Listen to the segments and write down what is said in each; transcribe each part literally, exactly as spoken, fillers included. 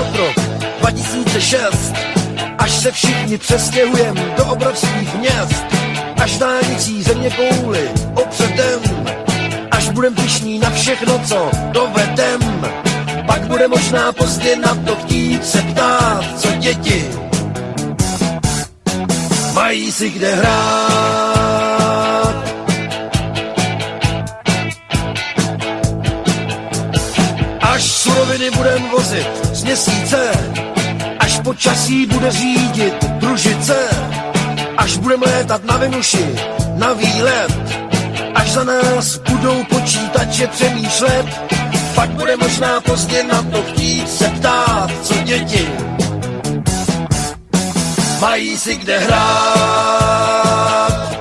snad rok dva tisíce šest, až se všichni přestěhujeme do obrovských měst, až dálnicí země kouli opředem, až budem pyšní na všechno, co dovedem. Pak bude možná pozdě na to chtít se ptát, co děti mají si kde hrát. Až suroviny budem vozit z měsíce, až počasí bude řídit družice, až budeme létat na Venuši, na výlet, až za nás budou počítače přemýšlet, pak bude možná pozdě na to chtít se ptát, co děti mají si kde hrát.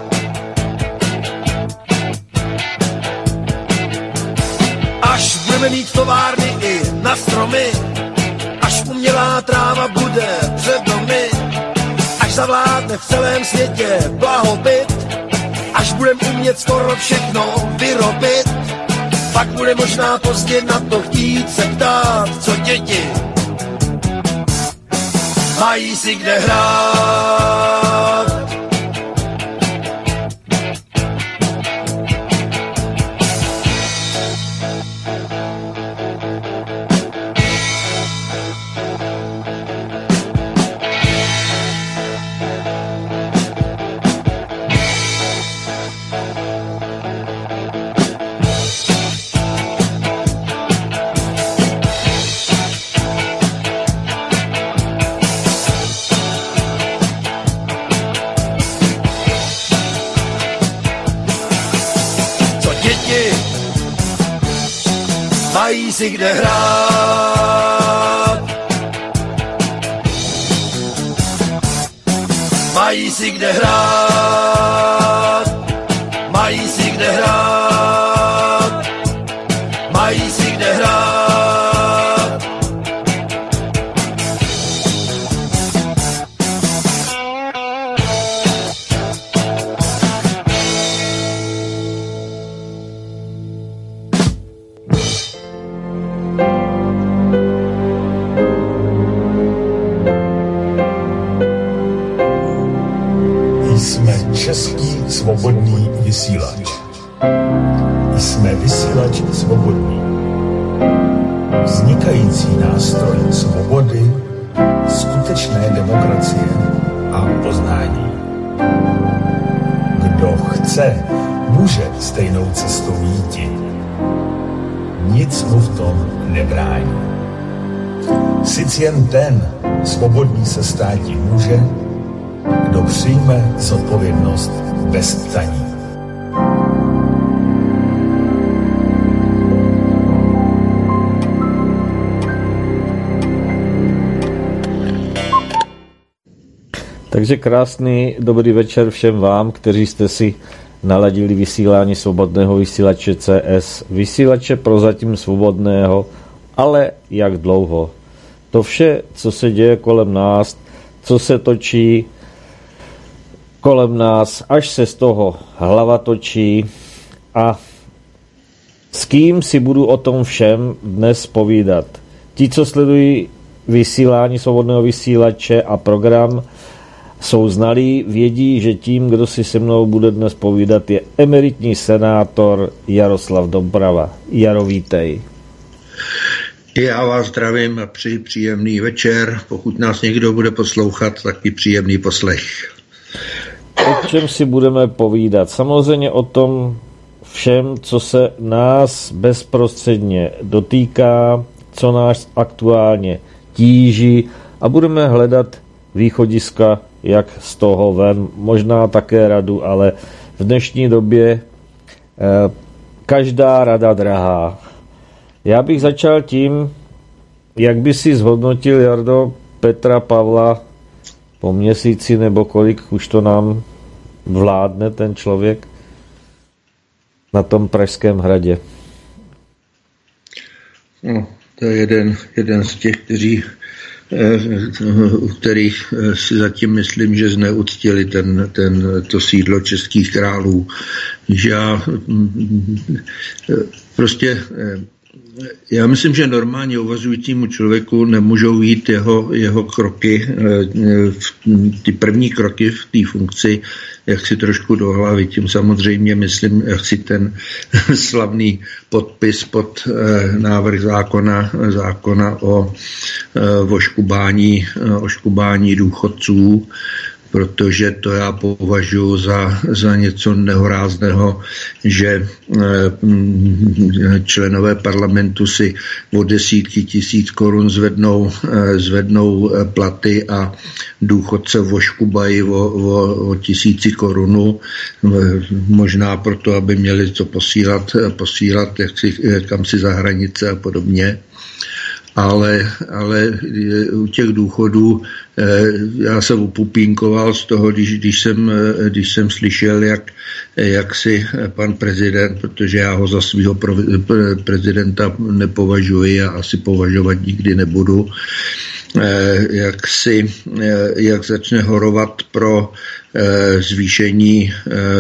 Až budeme mít továrny i na stromy, až umělá tráva bude před domy, až zavládne v celém světě blahobyt, až budeme umět skoro všechno vyrobit, pak bude možná pozdě na to chtít se ptát, co děti mají si kde hrát. Mají si kde hrát, mají si kde hrát, mají si kde hrát, mají si kde hrát. Český svobodný vysílač. Jsme vysílač svobodný. Vznikající nástroj svobody, skutečné demokracie a poznání. Kdo chce, může stejnou cestou jít. Nic mu v tom nebrání. Sice jen ten svobodný se státi může, kdo přijme zodpovědnost bez ptaní. Takže krásný dobrý večer všem vám, kteří jste si naladili vysílání svobodného vysílače C S. Vysílače prozatím svobodného, ale jak dlouho? To vše, co se děje kolem nás, co se točí kolem nás, až se z toho hlava točí, a s kým si budu o tom všem dnes povídat. Ti, co sledují vysílání svobodného vysílače a program, jsou znalí, vědí, že tím, kdo si se mnou bude dnes povídat, je emeritní senátor Jaroslav Doubrava. Jaro, vítej. Já vás zdravím a přeji příjemný večer. Pokud nás někdo bude poslouchat, tak i příjemný poslech. O čem si budeme povídat? Samozřejmě o tom všem, co se nás bezprostředně dotýká, co nás aktuálně tíží, a budeme hledat východiska, jak z toho ven, možná také radu, ale v dnešní době eh, každá rada drahá. Já bych začal tím, jak by si zhodnotil, Jardo, Petra Pavla po měsíci, nebo kolik už to nám vládne ten člověk na tom Pražském hradě. No, to je jeden, jeden z těch, kteří u kterých si zatím myslím, že zneuctili ten, ten, to sídlo českých králů. Že já prostě já myslím, že normálně uvažujícímu člověku nemůžou jít jeho, jeho kroky, ty první kroky v té funkci, jak si trošku do hlavy. Tím samozřejmě myslím, jak si ten slavný podpis pod návrh zákona, zákona o oškubání, oškubání důchodců, protože to já považuji za, za něco nehorázného, že členové parlamentu si o desítky tisíc korun zvednou, zvednou platy a důchodce voškubají o, o, o tisíci korunu, možná proto, aby měli co posílat, posílat jak si, kam si za hranice a podobně. Ale, ale u těch důchodů já jsem upupínkoval z toho, když, když, jsem, když jsem slyšel, jak, jak si pan prezident, protože já ho za svého prezidenta nepovažuji a asi považovat nikdy nebudu, jak, si, jak začne horovat pro zvýšení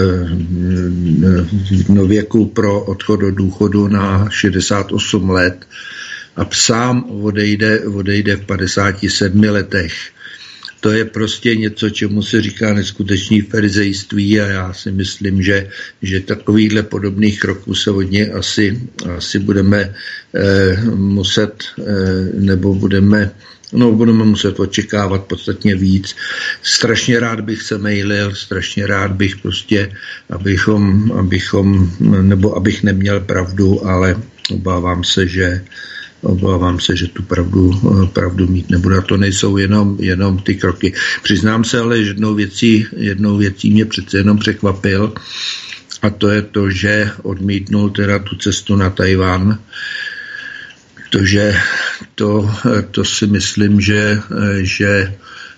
věku pro odchod do důchodu na šedesát osm let, a sám odejde, odejde v padesáti sedmi letech. To je prostě něco, čemu se říká neskutečný farizejství a já si myslím, že, že takovýchhle podobných kroků se od něj asi, asi budeme eh, muset, eh, nebo budeme, no, budeme muset očekávat podstatně víc. Strašně rád bych se mailil, strašně rád bych prostě, abychom, abychom, nebo abych neměl pravdu, ale obávám se, že Obávám se, že tu pravdu, pravdu mít nebude. A to nejsou jenom, jenom ty kroky. Přiznám se, ale jednou věcí, jednou věcí mě přece jenom překvapil, a to je to, že odmítnul teda tu cestu na Tajvan. Protože to, to si myslím, že, že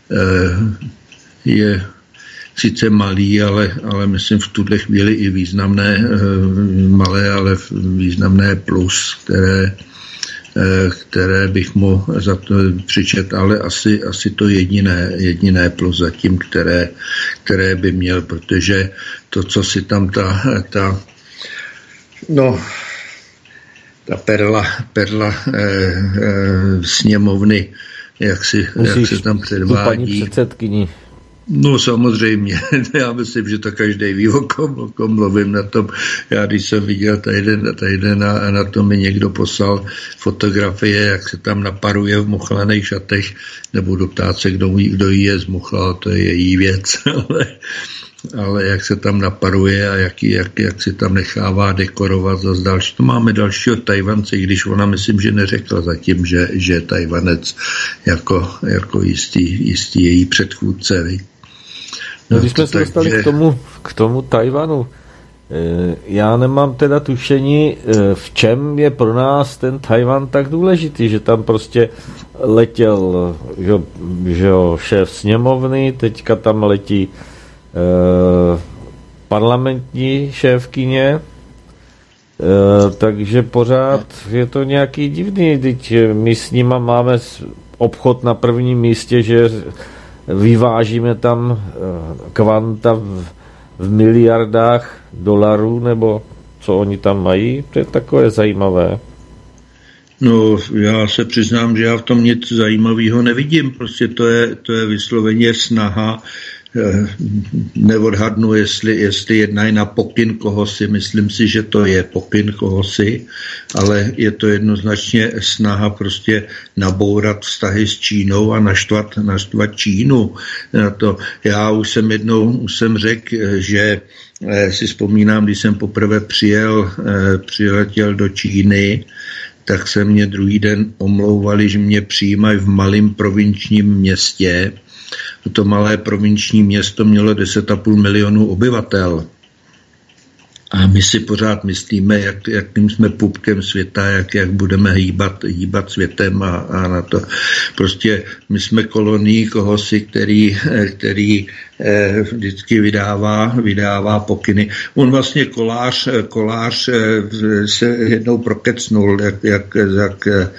je sice malý, ale, ale myslím v tuhle chvíli i významné, malé, ale významné plus, které které bych mu za to přičet, ale asi, asi to jediné, jediné plus zatím, které, které by měl, protože to, co si tam ta, ta no, ta perla, perla eh, eh, sněmovny, jak si, jak si tam předvádí. Paní předsedkyni. No samozřejmě, já myslím, že to každý ví, o kom, o kom mluvím na tom. Já když jsem viděl tady, tady na, na to mi někdo poslal fotografie, jak se tam naparuje v muchlaných šatech, nebudu ptát se, kdo, kdo jí je zmuchlal, to je její věc, ale, ale jak se tam naparuje a jak, jak, jak se tam nechává dekorovat za další. To máme dalšího Tajvance, když ona myslím, že neřekla zatím, že, že je Tajvanec jako, jako jistý, jistý její předchůdce. Viď? No, když jsme se dostali k tomu, k tomu Tajvanu, já nemám teda tušení, v čem je pro nás ten Tajvan tak důležitý, že tam prostě letěl že, že šéf sněmovny, teďka tam letí eh, parlamentní šéfkyně, eh, takže pořád je to nějaký divný, teď my s nima máme obchod na prvním místě, že vyvážíme tam kvanta v, v miliardách dolarů, nebo co oni tam mají, to je takové zajímavé. No, já se přiznám, že já v tom nic zajímavého nevidím, prostě to je, to je vysloveně snaha, neodhadnu, jestli, jestli jednají na pokyn kohosi, myslím si, že to je pokyn kohosi, ale je to jednoznačně snaha prostě nabourat vztahy s Čínou a naštvat, naštvat Čínu. To, já už jsem jednou už jsem řekl, že si vzpomínám, když jsem poprvé přijel, přiletěl do Číny, tak se mě druhý den omlouvali, že mě přijímají v malém provinčním městě. To malé provinční město mělo deset a půl milionu obyvatel. A my si pořád myslíme, jak, jakým jsme pupkem světa, jak, jak budeme hýbat, hýbat světem a, a na to. Prostě my jsme kolonií kohosi, který, který eh, vždycky vydává, vydává pokyny. On vlastně kolář, kolář eh, se jednou prokecnul, jak, jak, jak eh,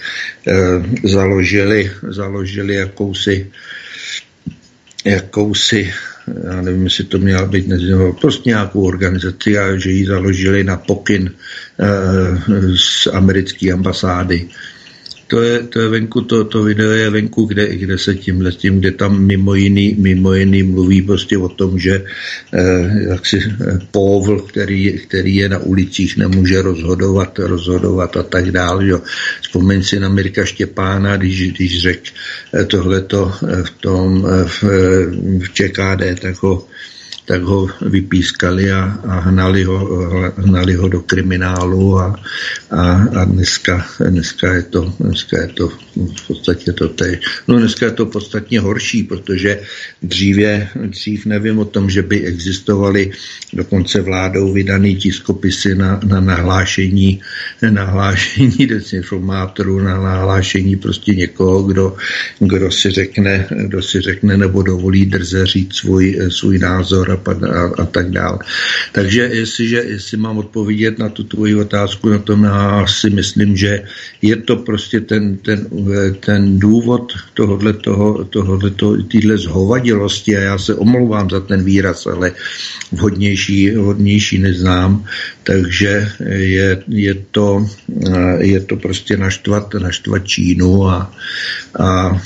založili, založili jakousi jakousi já nevím, jestli to měla být neznámá, prostě nějakou organizaci a že ji založili na pokyn z americké ambasády. To je, to je venku, to, to video je venku, kde, kde se tímhle tím, kde tam mimo jiný, mimo jiný mluví prostě o tom, že eh, jaksi eh, povl, který, který je na ulicích, nemůže rozhodovat, rozhodovat a tak dále. Jo. Vzpomeň si na Mirka Štěpána, když, když řekl eh, tohleto eh, v tom eh, v, v ČKD, tak ho tak ho vypískali a, a hnali, ho, hnali ho do kriminálu a, a, a dneska, dneska, je to, dneska je to v podstatě to teď. No dneska je to podstatně horší, protože dříve, dřív nevím o tom, že by existovaly dokonce vládou vydaný tiskopisy na, na nahlášení, nahlášení dezinformátorů, na nahlášení prostě někoho, kdo, kdo si řekne, kdo si řekne nebo dovolí drze říct svůj, svůj názor a A, a tak dále. Takže jestliže, jestli mám odpovědět na tu tvoji otázku, na tom já si myslím, že je to prostě ten, ten, ten důvod tohodle toho, tohodle toho, týhle zhovadilosti, a já se omlouvám za ten výraz, ale vhodnější, vhodnější neznám, takže je, je, to, je to prostě naštvat, naštvat Čínu a, a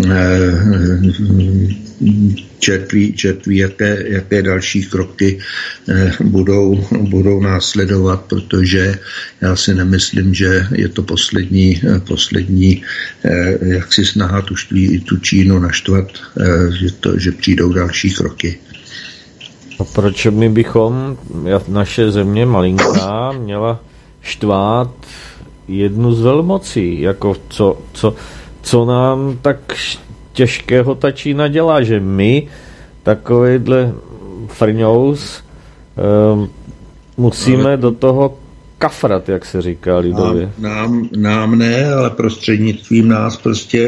čertví, čertví jaké, jaké další kroky budou, budou následovat, protože já si nemyslím, že je to poslední, poslední jaksi snaha tu, tu Čínu naštvat, že, to, že přijdou další kroky. A proč my bychom, naše země malinká, měla štvát jednu z velmocí, jako co, co, co nám tak těžkého ta Čína dělá, že my takovýhle frňous um, musíme ale do toho kafrat, jak se říká lidově. Nám, nám, nám ne, ale prostřednictvím nás prostě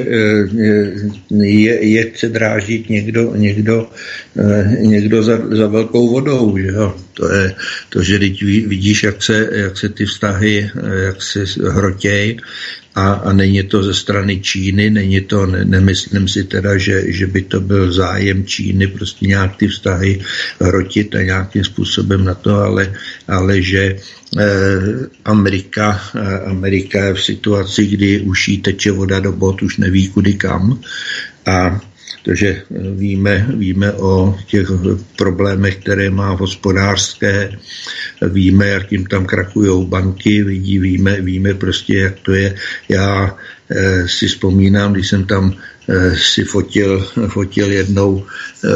je, je chce drážit někdo, někdo, někdo za, za velkou vodou. Že jo? To je to, že teď vidíš, jak se, jak se ty vztahy jak se hrotějí. A, a není to ze strany Číny, není to, ne, nemyslím si teda, že, že by to byl zájem Číny prostě nějak ty vztahy hrotit a nějakým způsobem na to, ale, ale že eh, Amerika, eh, Amerika je v situaci, kdy už jí teče voda do bot, už neví kudy kam a protože víme, víme o těch problémech, které má hospodářské, víme, jak jim tam krakujou banky, vidí, víme, víme prostě, jak to je. Já eh, si vzpomínám, když jsem tam eh, si fotil, fotil jednou eh,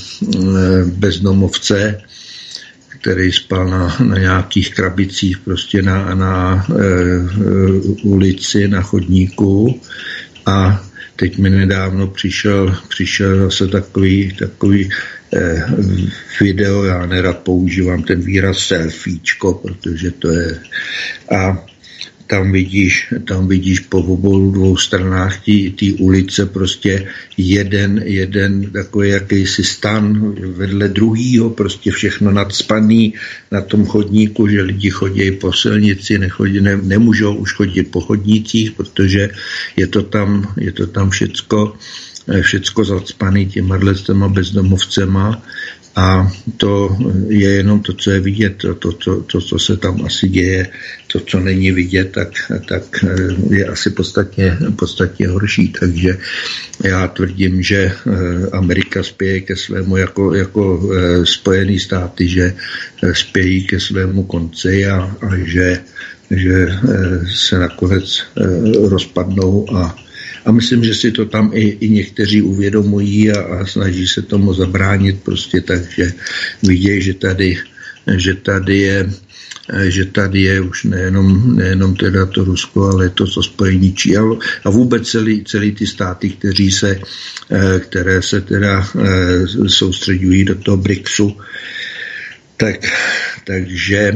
bezdomovce, který spal na, na nějakých krabicích prostě na, na eh, ulici, na chodníku a teď mi nedávno přišel, přišel zase takový, takový eh, video, já nerad používám ten výraz selfiečko, protože to je a tam vidíš, tam vidíš po obou dvou stranách té ulice prostě jeden, jeden takový jakýsi stan vedle druhýho, prostě všechno nadspaný na tom chodníku, že lidi chodí po silnici, nechodí, ne, nemůžou už chodit po chodnících, protože je to tam, je to tam všecko, všecko zacpaný těma těma bezdomovcema. A to je jenom to, co je vidět, to, to, to, to, co se tam asi děje, to, co není vidět, tak, tak je asi podstatně, podstatně horší. Takže já tvrdím, že Amerika spěje ke svému, jako, jako Spojený státy, že spějí ke svému konci a, a že, že se nakonec rozpadnou a A myslím, že si to tam i, i někteří uvědomují a, a snaží se tomu zabránit prostě, takže vidějí, že tady, že tady je, že tady je už nejenom, nejenom teda to Rusko, ale to, co Spojení Čí a, a vůbec celý, celý ty státy, kteří se, které se teda soustředují do toho BRICSu, tak, takže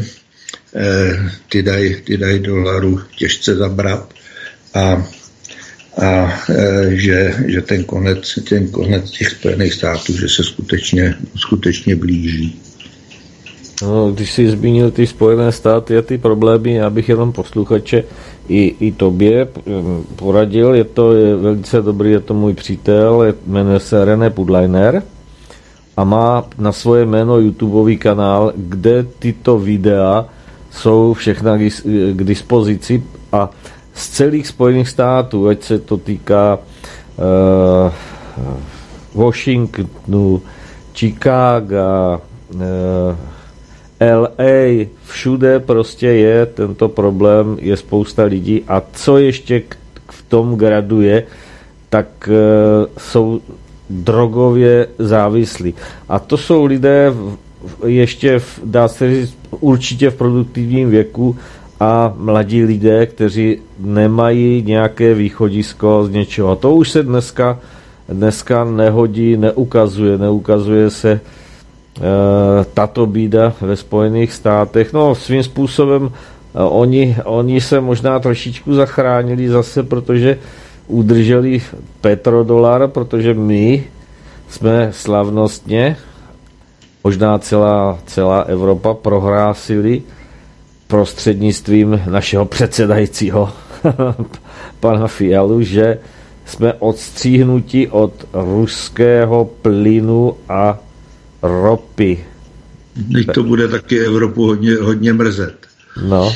ty dají ty daj dolaru těžce zabrat a a e, že, že ten konec, ten konec těch Spojených států, že se skutečně, skutečně blíží. No, když jsi zmínil ty Spojené státy a ty problémy, já bych jenom posluchače i, i tobě poradil, je to je velice dobrý, je to můj přítel, jmenuje se René Pudleiner. a má na svoje jméno YouTubeový kanál, kde tyto videa jsou všechna k dispozici a z celých Spojených států, ať se to týká uh, Washingtonu, Chicaga, uh, L A, všude prostě je tento problém, je spousta lidí a co ještě k, v tom graduje, tak uh, jsou drogově závislí. A to jsou lidé v, ještě, v, dá se říct, určitě v produktivním věku a mladí lidé, kteří nemají nějaké východisko z něčeho. A to už se dneska, dneska nehodí, neukazuje. Neukazuje se e, tato bída ve Spojených státech. No, svým způsobem e, oni, oni se možná trošičku zachránili zase, protože udrželi petrodolar, protože my jsme slavnostně, možná celá, celá Evropa prohrásili prostřednictvím našeho předsedajícího pana Fialu, že jsme odstříhnuti od ruského plynu a ropy. Teď to bude taky Evropu hodně, hodně mrzet. No.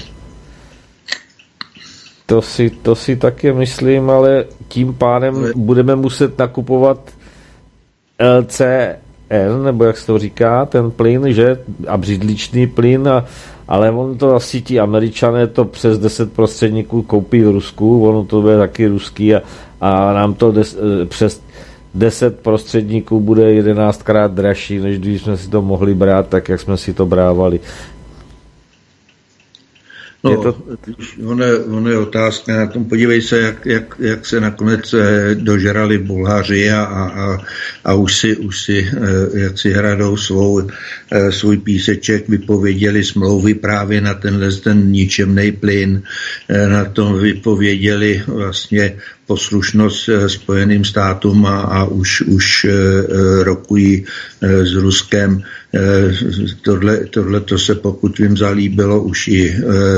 To si, to si taky myslím, ale tím pádem ale... budeme muset nakupovat L C N, nebo jak se to říká, ten plyn, že? A břidličný plyn, a, ale on to asi ti Američané to přes deset prostředníků koupí v Rusku, ono to bude taky ruský a, a nám to des, přes deset prostředníků bude jedenáctkrát dražší, než když jsme si to mohli brát, tak jak jsme si to brávali. No, je to... ono, je, ono je otázka na tom, podívej se, jak, jak, jak se nakonec dožrali Bulhaři a, a, a už si, už si jak si hradou svou, svůj píseček, vypověděli smlouvy právě na tenhle ten ničemnej plyn, na tom vypověděli vlastně poslušnost Spojeným státům a, a už, už rokují s Ruskem. Tohle, tohle to se, pokud vím, zalíbilo už i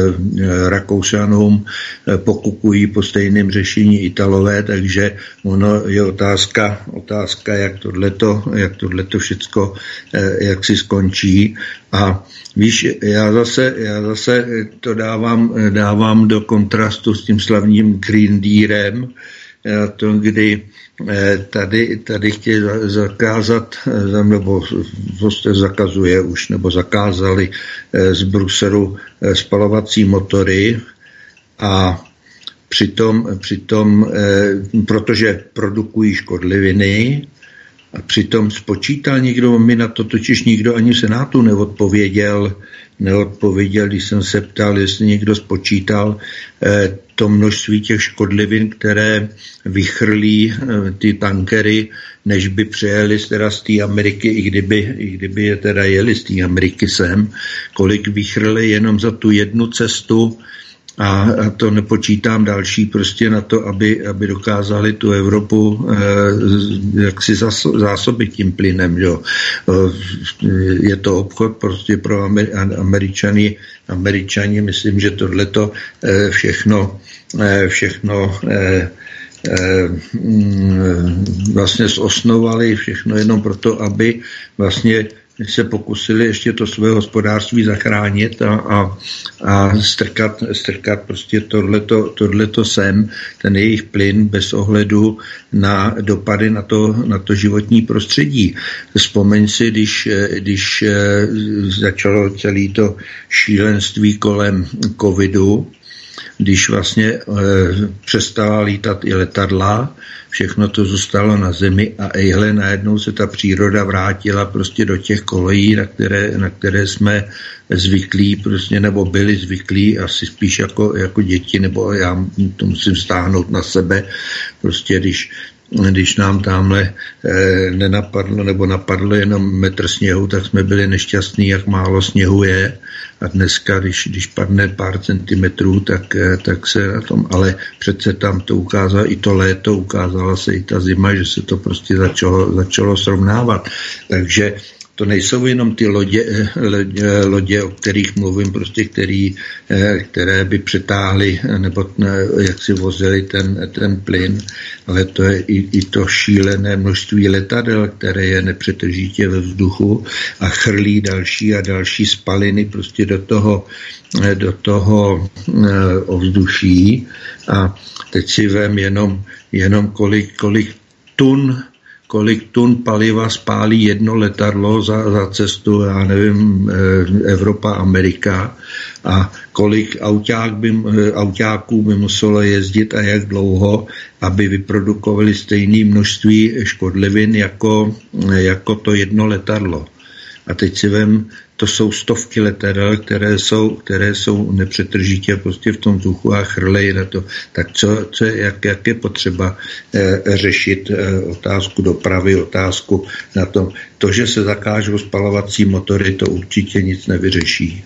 Rakoušanům, pokukují po stejném řešení Italové, takže ono je otázka, otázka jak tohleto, jak tohleto všecko jak si skončí. A víš, já zase, já zase to dávám, dávám do kontrastu s tím slavným Green Dealem, to, kdy tady, tady chtějí zakázat, nebo vlastně zakazuje už, nebo zakázali z Bruselu spalovací motory a přitom, přitom protože produkují škodliviny, a přitom spočítal někdo, mi na to totiž nikdo ani v Senátu neodpověděl, neodpověděl, když jsem se ptal, jestli někdo spočítal eh, to množství těch škodlivin, které vychrlí eh, ty tankery, než by přijeli teda z té Ameriky, i kdyby, i kdyby je teda jeli z té Ameriky sem, kolik vychrli jenom za tu jednu cestu. A to nepočítám další prostě na to, aby, aby dokázali tu Evropu eh, jaksi zásobit tím plynem. Jo. Je to obchod prostě pro Američany. Američani, myslím, že tohleto eh, všechno, eh, všechno eh, eh, vlastně zosnovali, všechno jenom proto, aby vlastně se pokusili ještě to své hospodářství zachránit a, a, a strkat, strkat prostě tohleto, tohleto sem, ten jejich plyn bez ohledu na dopady na to, na to životní prostředí. Vzpomeň si, když, když začalo celé to šílenství kolem covidu, když vlastně e, přestala lítat i letadla, všechno to zůstalo na zemi a ejhle, najednou se ta příroda vrátila prostě do těch kolejí, na které, na které jsme zvyklí, prostě, nebo byli zvyklí, asi spíš jako, jako děti, nebo já to musím stáhnout na sebe, prostě když když nám tamhle e, nenapadlo, nebo napadlo jenom metr sněhu, tak jsme byli nešťastní, jak málo sněhu je. A dneska, když, když padne pár centimetrů, tak, e, tak se na tom, ale přece tam to ukázalo i to léto, ukázala se i ta zima, že se to prostě začalo, začalo srovnávat. Takže to nejsou jenom ty lodě, lodě, o kterých mluvím, prostě který, které by přetáhly nebo jak si vozili ten, ten plyn, ale to je i, i to šílené množství letadel, které je nepřetržitě ve vzduchu a chrlí další a další spaliny prostě do toho, do toho ovzduší. A teď si vem jenom, jenom kolik, kolik tun kolik tun paliva spálí jedno letadlo za, za cestu, já nevím, Evropa, Amerika, a kolik auták by, autáků by muselo jezdit a jak dlouho, aby vyprodukovali stejné množství škodlivin jako, jako to jedno letadlo. A teď si vem, to jsou stovky letadel, které jsou, které jsou nepřetržitě prostě v tom vzduchu a chrlejí na to. Tak co, co jak, jak je potřeba eh, řešit eh, otázku dopravy, otázku na tom. To, že se zakážou spalovací motory, to určitě nic nevyřeší.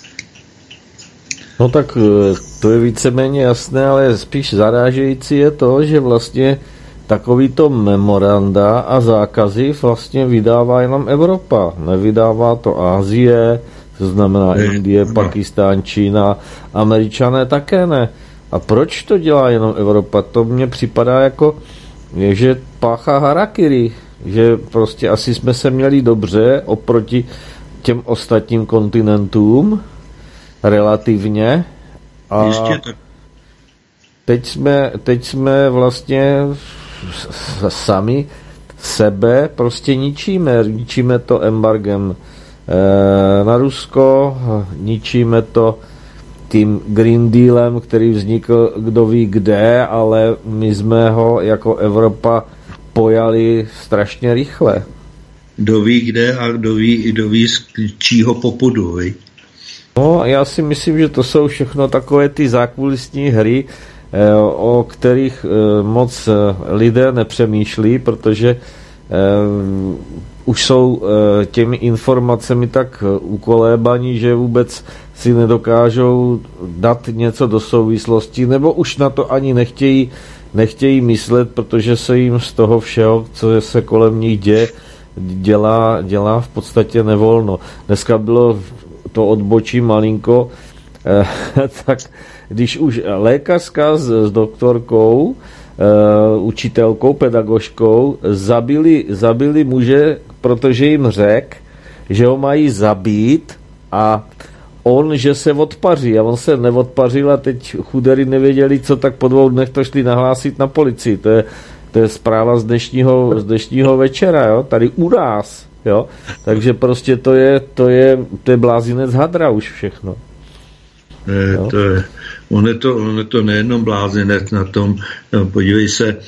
No tak to je víceméně jasné, ale spíš zarážející je to, že vlastně takovýto memoranda a zákazy vlastně vydává jenom Evropa. Nevydává to Asie, to znamená Indie, Pakistán, Čína, Američané také ne. A proč to dělá jenom Evropa? To mně připadá jako, že páchá harakiri, že prostě asi jsme se měli dobře oproti těm ostatním kontinentům relativně. A teď jsme, teď jsme vlastně sami sebe prostě ničíme. Ničíme to embargem na Rusko, ničíme to tím Green Dealem, který vznikl kdo ví kde, ale my jsme ho jako Evropa pojali strašně rychle. Kdo ví kde a kdo ví, kdo ví z čího popudu, viď? No, já si myslím, že to jsou všechno takové ty zákulisní hry, o kterých moc lidé nepřemýšlí, protože už jsou těmi informacemi tak ukolébaní, že vůbec si nedokážou dát něco do souvislosti, nebo už na to ani nechtějí, nechtějí myslet, protože se jim z toho všeho, co se kolem nich děje, dělá, dělá v podstatě nevolno. Dneska bylo to odbočí malinko, tak když už lékařka s, s doktorkou, e, učitelkou, pedagožkou zabili, zabili muže, protože jim řekl, že ho mají zabít a on, že se odpaří a on se neodpařil a teď chudery nevěděli, co, tak po dvou dnech to šli nahlásit na policii. To je, to je zpráva z dnešního, z dnešního večera, jo? Tady uráz, jo? Takže prostě to je, to je, to je blázinec hadra už všechno. Ne, to je, on, je to, on je to nejenom blázinec na tom, no, podívej se, eh,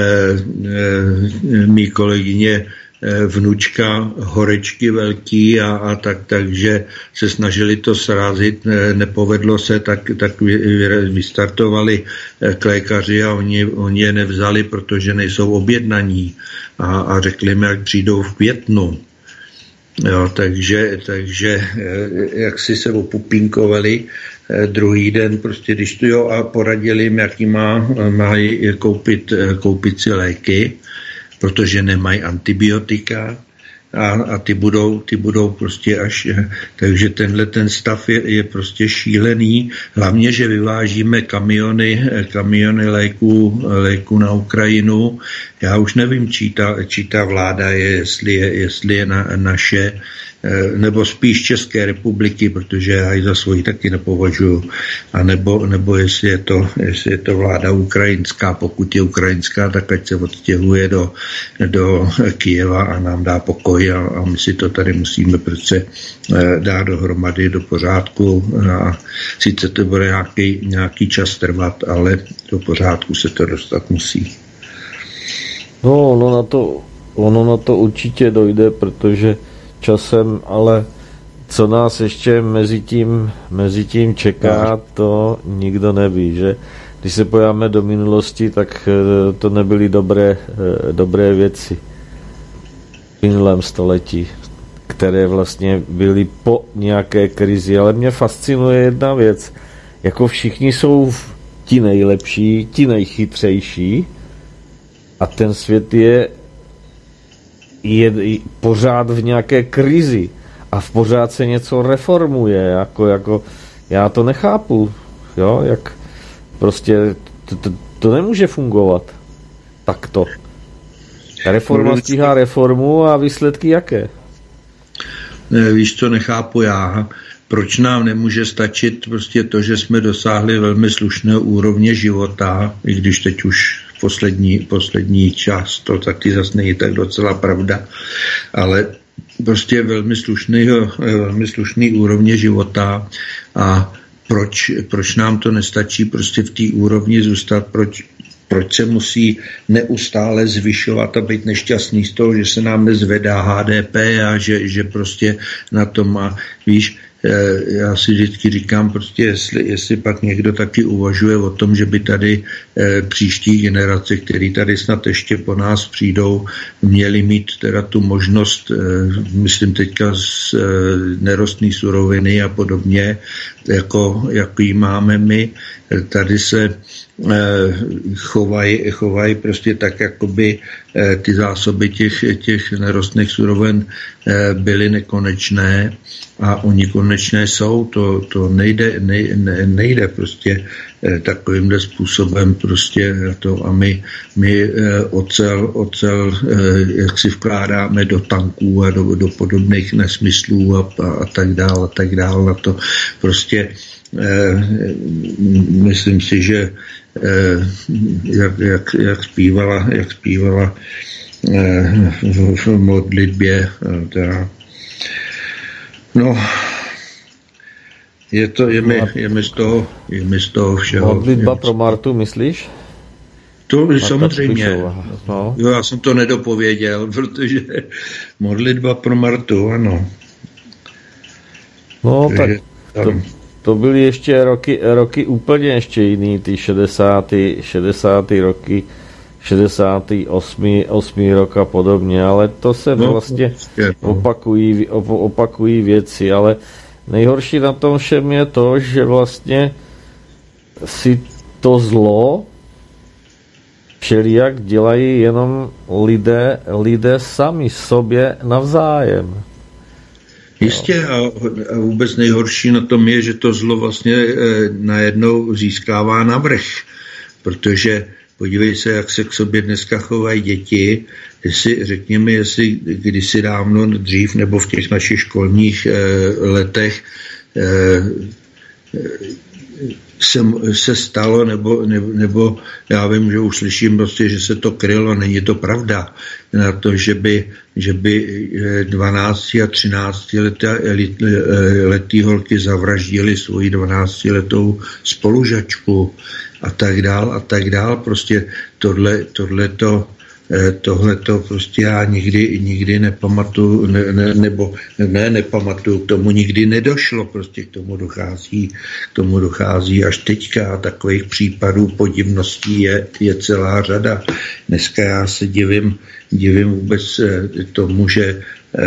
eh, mý kolegyně eh, vnučka, horečky velký a, a tak, takže se snažili to srazit, eh, nepovedlo se, tak, tak vy, vystartovali eh, k lékaři a oni, oni je nevzali, protože nejsou objednaní a, a řekli mi, jak přijdou v květnu. Jo, takže, takže jak si se opupínkovali druhý den, prostě když tu jo, a poradili jim, jaký má, mají koupit, koupit si léky, protože nemají antibiotika a, a ty budou, ty budou prostě až, takže tenhle ten stav je, je prostě šílený, hlavně, že vyvážíme kamiony, kamiony léků, léků na Ukrajinu. Já už nevím, čí ta, čí ta vláda je, jestli je, jestli je na, naše, nebo spíš České republiky, protože já ji za svoji taky nepovažuji, a nebo, nebo jestli, je to, jestli je to vláda ukrajinská. Pokud je ukrajinská, tak ať se odstěhuje do, do Kyjeva a nám dá pokoj a, a my si to tady musíme přece dát dohromady, do pořádku. A sice to bude nějaký, nějaký čas trvat, ale do pořádku se to dostat musí. No, ono na to, ono na to určitě dojde, protože časem, ale co nás ještě mezi tím, mezi tím čeká, to nikdo neví, že? Když se pojáme do minulosti, tak to nebyly dobré, dobré věci v minulém století, které vlastně byly po nějaké krizi, ale mě fascinuje jedna věc, jako všichni jsou ti nejlepší, ti nejchytřejší a ten svět je je pořád v nějaké krizi a v pořád se něco reformuje, jako, jako já to nechápu, jo, jak prostě to, to, to nemůže fungovat takto. Ta reforma stíhá reformu a výsledky jaké? Ne, víš, co nechápu já? Proč nám nemůže stačit prostě to, že jsme dosáhli velmi slušného úrovně života, i když teď už poslední, poslední čas, to taky zase není tak docela pravda, ale prostě velmi slušný, velmi slušný úrovně života a proč, proč nám to nestačí prostě v té úrovni zůstat, proč, proč se musí neustále zvyšovat a být nešťastný z toho, že se nám nezvedá H D P a že, že prostě na to má, víš, já si vždycky říkám, prostě jestli, jestli pak někdo taky uvažuje o tom, že by tady e, příští generace, které tady snad ještě po nás přijdou, měli mít teda tu možnost, e, myslím teďka z e, nerostné suroviny a podobně, jako, jako ji máme my, tady se chovají chovaj prostě tak, jakoby ty zásoby těch, těch nerostných surovin byly nekonečné a oni konečné jsou, to, to nejde, nej, ne, nejde prostě takovýmhle způsobem prostě to a my, my ocel, ocel jak si vkládáme do tanků a do, do podobných nesmyslů a, a, a tak dál a tak dál a to prostě eh, myslím si, že eh, jak, jak, jak zpívala, jak zpívala eh, v, v modlitbě eh, teda, no je to, je mi, je mi z toho, je mi z toho všeho. Modlitba pro Martu, myslíš? To Marta samozřejmě. No. Jo, já jsem to nedopověděl, protože modlitba pro Martu, ano. No, takže tak to, to byly ještě roky, roky úplně ještě jiný, ty šedesátý roky, šedesátý osmý rok a podobně, ale to se no, vlastně no. opakují, opakují věci, ale nejhorší na tom všem je to, že vlastně si to zlo všelijak dělají jenom lidé, lidé sami sobě navzájem. Jistě a, a vůbec nejhorší na tom je, že to zlo vlastně e, najednou získává navrch, protože podívej se, jak se k sobě dneska chovají děti, jestli, řekněme, jestli kdysi dávno dřív nebo v těch našich školních e, letech e, se, se stalo, nebo, nebo, nebo já vím, že už slyším prostě, že se to krylo, není to pravda, na to, že by, že by dvanácti a třinácti letý holky zavraždili svoji dvanáctiletou spolužačku a tak dál a tak dál, prostě tohle, tohleto tohle to prostě já nikdy, nikdy nepamatuju, ne, ne, nebo ne, nepamatuju, k tomu nikdy nedošlo, prostě k tomu dochází, k tomu dochází až teďka a takových případů podivností je, je celá řada. Dneska já se divím, divím vůbec tomu, že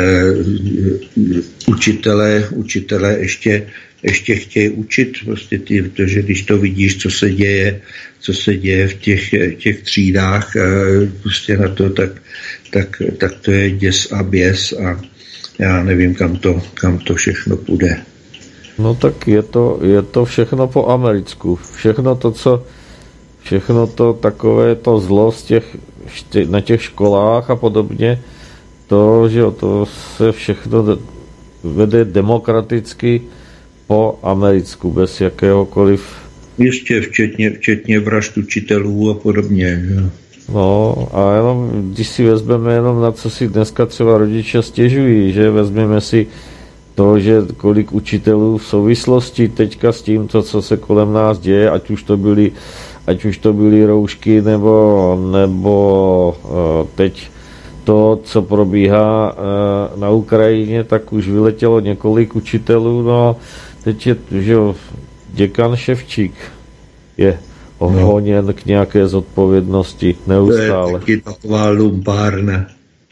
uh, učitelé, učitelé ještě ještě chtějí učit, prostě ty, protože když to vidíš, co se děje, co se děje v těch, těch třídách, prostě na to, tak, tak, tak to je děs a běs a já nevím, kam to, kam to všechno půjde. No tak je to, je to všechno po americku. Všechno to, co, všechno to takové to zlo z těch, na těch školách a podobně, to, že to se všechno vede demokraticky po americku, bez jakéhokoliv... Jistě, včetně, včetně vražd učitelů a podobně. Jo. No a jenom, když si vezmeme jenom na co si dneska třeba rodiče stěžují, že vezmeme si to, že kolik učitelů v souvislosti teďka s tím, to, co se kolem nás děje, ať už to byly, ať už to byly roušky, nebo, nebo uh, teď to, co probíhá uh, na Ukrajině, tak už vyletělo několik učitelů, no teď je, že děkan Ševčík je ohoněn no. k nějaké zodpovědnosti neustále. To je taky taková lumpárna.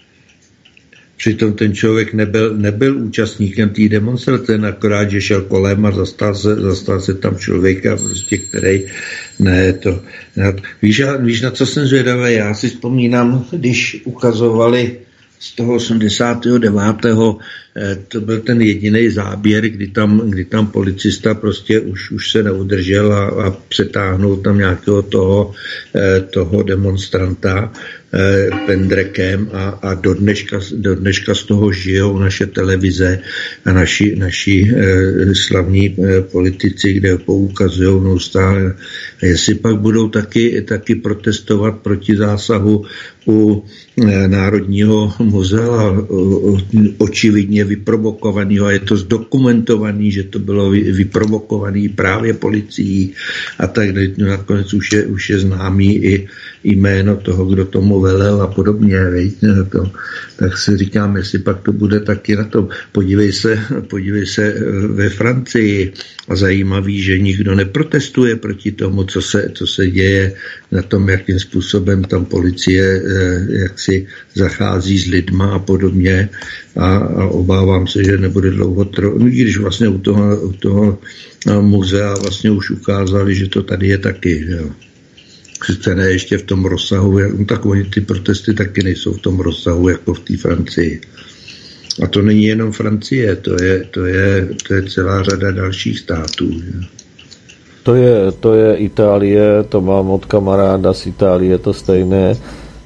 Přitom ten člověk nebyl, nebyl účastníkem té demonstrace, akorát, že šel kolem a zastal se, zastal se tam člověka, prostě, který ne, to... Ne, víš, víš, na co jsem zvědavý? Já si vzpomínám, když ukazovali z toho osmdesátého devátého to byl ten jediný záběr, kdy tam, kdy tam policista prostě už, už se neudržel a, a přetáhnul tam nějakého toho, toho demonstranta pendrekem a, a do, dneška, do dneška z toho žijou naše televize a naši, naši eh, slavní eh, politici, kde poukazují neustále. Jestli pak budou taky, taky protestovat proti zásahu u eh, Národního muzea, očividně vyprovokovaného, a je to zdokumentovaný, že to bylo vyprovokované právě policií a tak nakonec už je, už je známý i jméno toho, kdo tomu velel a podobně, to, tak si říkám, jestli pak to bude taky na tom. Podívej se, podívej se ve Francii a zajímavý, že nikdo neprotestuje proti tomu, co se, co se děje na tom, jakým způsobem tam policie jak si zachází s lidma a podobně a, a obávám se, že nebude dlouho trvat. No, když vlastně u toho, u toho muzea vlastně už ukázali, že to tady je taky, jo. Sice ne ještě v tom rozsahu, no tak oni ty protesty taky nejsou v tom rozsahu jako v té Francii. A to není jenom Francie, to je, to je, to je celá řada dalších států. Že? To je, to je Itálie, to mám od kamaráda z Itálie, to stejné. E,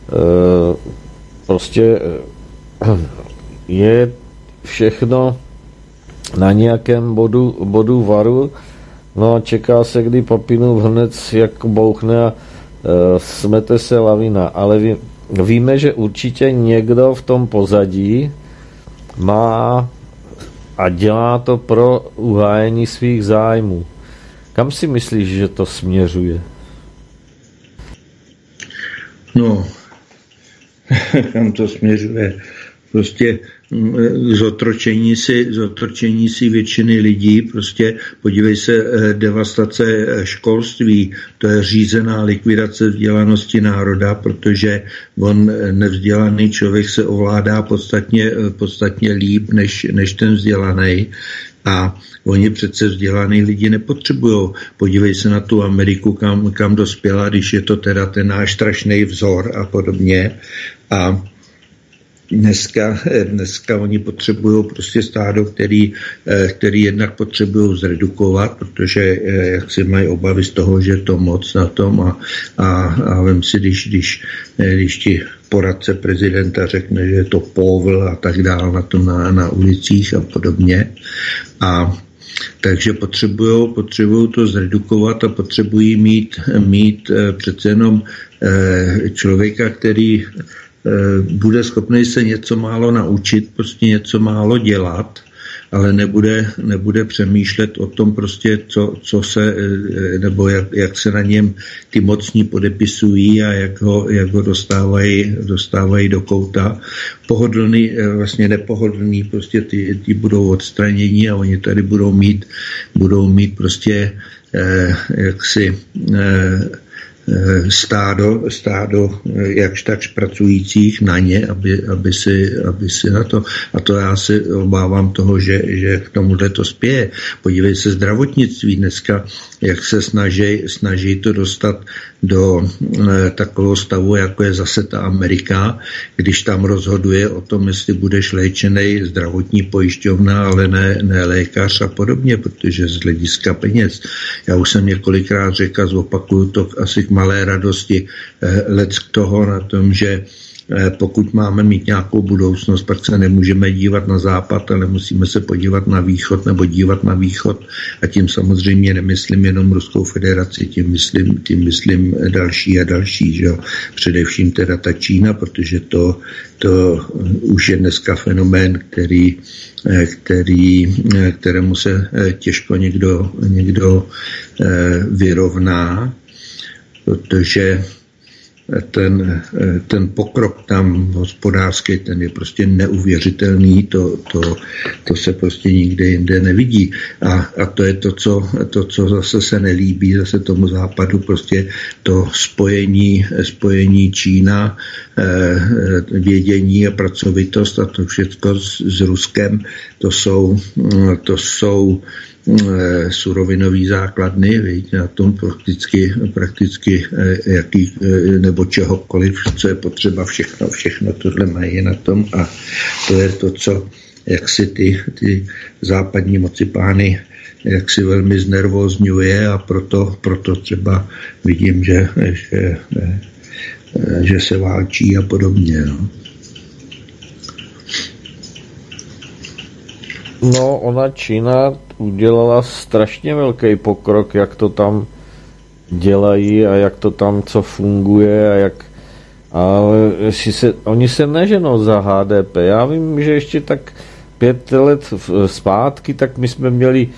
prostě je všechno na nějakém bodu, bodu varu, no a čeká se, kdy Papinův hned jak bouchne a e, smete se lavina. Ale ví, víme, že určitě někdo v tom pozadí má a dělá to pro uhájení svých zájmů. Kam si myslíš, že to směřuje? No, kam to směřuje? Prostě zotročení si, zotročení si většiny lidí, prostě podívej se, devastace školství, to je řízená likvidace vzdělanosti národa, protože on nevzdělaný člověk se ovládá podstatně, podstatně líp než, než ten vzdělaný. A oni přece vzdělaný lidi nepotřebují. Podívej se na tu Ameriku, kam, kam dospěla, když je to teda ten náš strašný vzor a podobně. A Dneska, dneska oni potřebují prostě stádo, který, který jednak potřebují zredukovat, protože jak si mají obavy z toho, že je to moc na tom a, a, a vem si, když, když, když ti poradce prezidenta řekne, že je to povl a tak dále na tom na, na ulicích a podobně. A takže potřebují potřebují to zredukovat a potřebují mít, mít přece jenom člověka, který bude schopný se něco málo naučit, prostě něco málo dělat, ale nebude, nebude přemýšlet o tom prostě, co, co se, nebo jak, jak se na něm ty mocní podepisují a jak ho, jak ho dostávají, dostávají do kouta. Pohodlný, vlastně nepohodlný, prostě ty, ty budou odstranění a oni tady budou mít, budou mít prostě eh, jaksi eh, stádo, stádo jakž takž pracujících na ně, aby, aby, si, aby si na to, a to já si obávám toho, že, že k tomuhle to spěje. Podívej se zdravotnictví dneska, jak se snaží, snaží to dostat do e, takového stavu, jako je zase ta Amerika, když tam rozhoduje o tom, jestli budeš léčený zdravotní pojišťovna, ale ne, ne lékař a podobně, protože z hlediska peněz. Já už jsem několikrát řekl, zopakuju to asi k malé radosti, e, lec k toho na tom, že pokud máme mít nějakou budoucnost, pak se nemůžeme dívat na západ, ale musíme se podívat na východ nebo dívat na východ. A tím samozřejmě nemyslím jenom Ruskou federaci, tím myslím, tím myslím další a další. Že? Především teda ta Čína, protože to, to už je dneska fenomén, který, který, kterému se těžko někdo, někdo vyrovná, protože ten, ten pokrok tam hospodářský, ten je prostě neuvěřitelný, to, to, to se prostě nikde jinde nevidí. A, a to je to co, to, co zase se nelíbí, zase tomu západu, prostě to spojení, spojení Čína, vědění a pracovitost a to všechno s, s Ruskem, to jsou, to jsou surovinový základny, viď, na tom prakticky, prakticky jaký, nebo čehokoliv, co je potřeba, všechno, všechno tohle mají na tom a to je to, co jak si ty, ty západní mocipány jak si velmi znervózňuje a proto, proto třeba vidím, že, že, že se válčí a podobně. No. No, ona Čína udělala strašně velký pokrok, jak to tam dělají a jak to tam co funguje a jak ale se, oni se neženou za H D P. Já vím, že ještě tak pět let zpátky, tak my jsme měli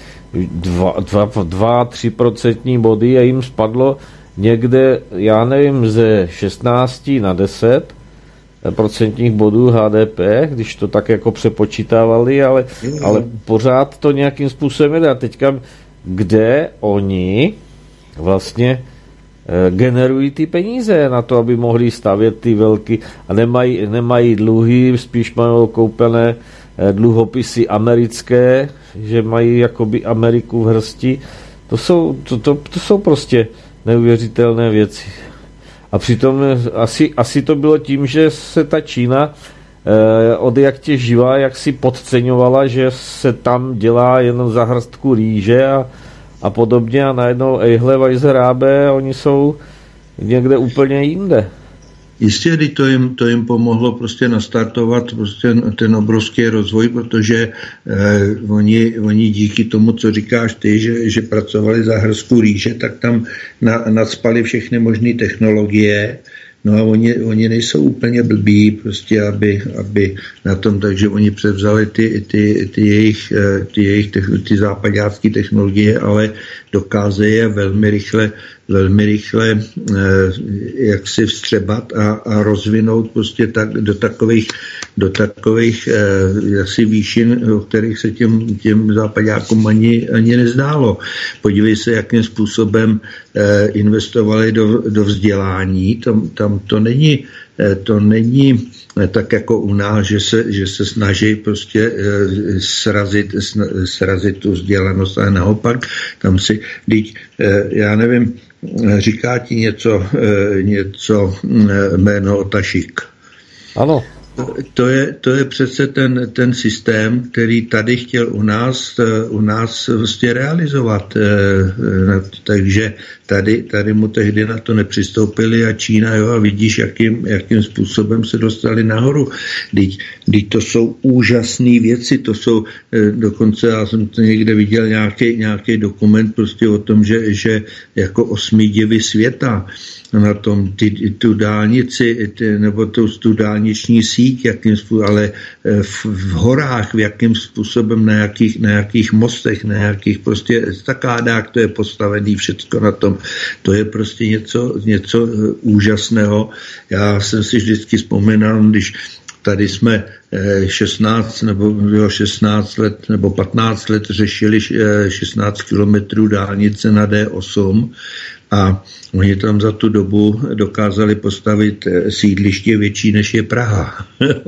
dva tři procentní body a jim spadlo někde, já nevím, ze šestnáct na deset procentních bodů H D P, když to tak jako přepočítávali, ale, ale pořád to nějakým způsobem jde. A teďka, kde oni vlastně generují ty peníze na to, aby mohli stavět ty velký a nemají, nemají dluhy, spíš mají koupené dluhopisy americké, že mají jakoby Ameriku v hrsti. To jsou, to, to, to jsou prostě neuvěřitelné věci. A přitom asi, asi to bylo tím, že se ta Čína eh, od jak tě živá, jak si podceňovala, že se tam dělá jen za hrstku rýže a, a podobně a najednou ejhle vajzerábe, oni jsou někde úplně jinde. Jistě, kdy to jim, to jim pomohlo prostě nastartovat prostě ten obrovský rozvoj, protože eh, oni, oni díky tomu, co říkáš ty, že, že pracovali za hrstku rýže, tak tam na, nadspali všechny možné technologie. No a oni, oni nejsou úplně blbí, prostě, aby, aby na tom, takže oni převzali ty, ty, ty jejich, ty, jejich ty západácké technologie, ale dokázají je velmi rychle, velmi rychle jak si vstřebat a, a rozvinout prostě tak, do takových, do takových asi výšin, o kterých se těm, těm západákům ani, ani nezdálo. Podívej se, jakým způsobem investovali do, do vzdělání. Tam, tam to není, to není tak jako u nás, že se, že se snaží prostě srazit, srazit tu vzdělanost, a naopak tam si, teď, já nevím, říká ti něco, něco jméno Otašik. Ano. To je, to je přece ten, ten systém, který tady chtěl u nás, u nás vlastně realizovat. Takže tady, tady mu tehdy na to nepřistoupili a Čína, jo, a vidíš, jakým, jakým způsobem se dostali nahoru. Vždyť, vždyť to jsou úžasné věci, to jsou, dokonce já jsem to někde viděl nějaký, nějaký dokument prostě o tom, že, že jako osmi divy světa na tom ty, tu dálnici, ty, nebo tu, tu dálniční síť, jakým způsobem, ale v, v horách, v jakým způsobem, na jakých, na jakých mostech, na jakých prostě stakádách to je postavený všecko na tom. To je prostě něco, něco úžasného. Já jsem si vždycky vzpomínal, když tady jsme šestnáct nebo šestnáct let nebo patnáct let řešili šestnáct kilometrů dálnice na D osm a oni tam za tu dobu dokázali postavit sídliště větší, než je Praha.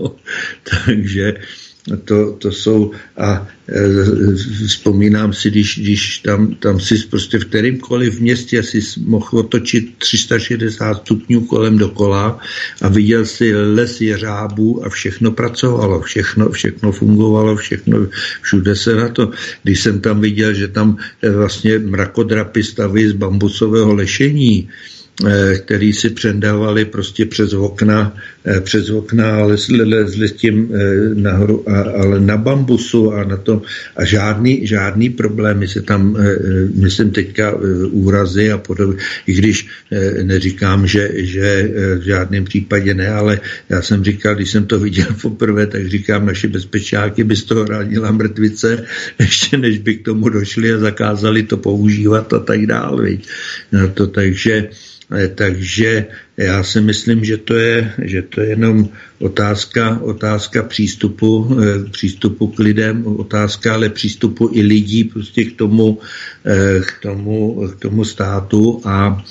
Takže to, to jsou a e, vzpomínám si, když, když tam, tam si prostě v kterýmkoliv městě si mohl otočit tři sta šedesát stupňů kolem dokola a viděl si les jeřábů a všechno pracovalo, všechno, všechno fungovalo, všechno, všude se na to. Když jsem tam viděl, že tam vlastně mrakodrapy staví z bambusového lešení, který si přendávali prostě přes okna, přes okna, ale lezli s tím nahoru, ale na bambusu a na tom a žádný, žádný problémy se tam, myslím teďka úrazy a podobně, i když neříkám, že, že v žádném případě ne, ale já jsem říkal, když jsem to viděl poprvé, tak říkám, naše bezpečáky by z toho ránila mrtvice, ještě než by k tomu došli a zakázali to používat a tak dále. No to takže Takže já si myslím, že to je, že to je jenom otázka, otázka přístupu, přístupu k lidem, otázka ale přístupu i lidí prostě k tomu, k tomu, k tomu státu a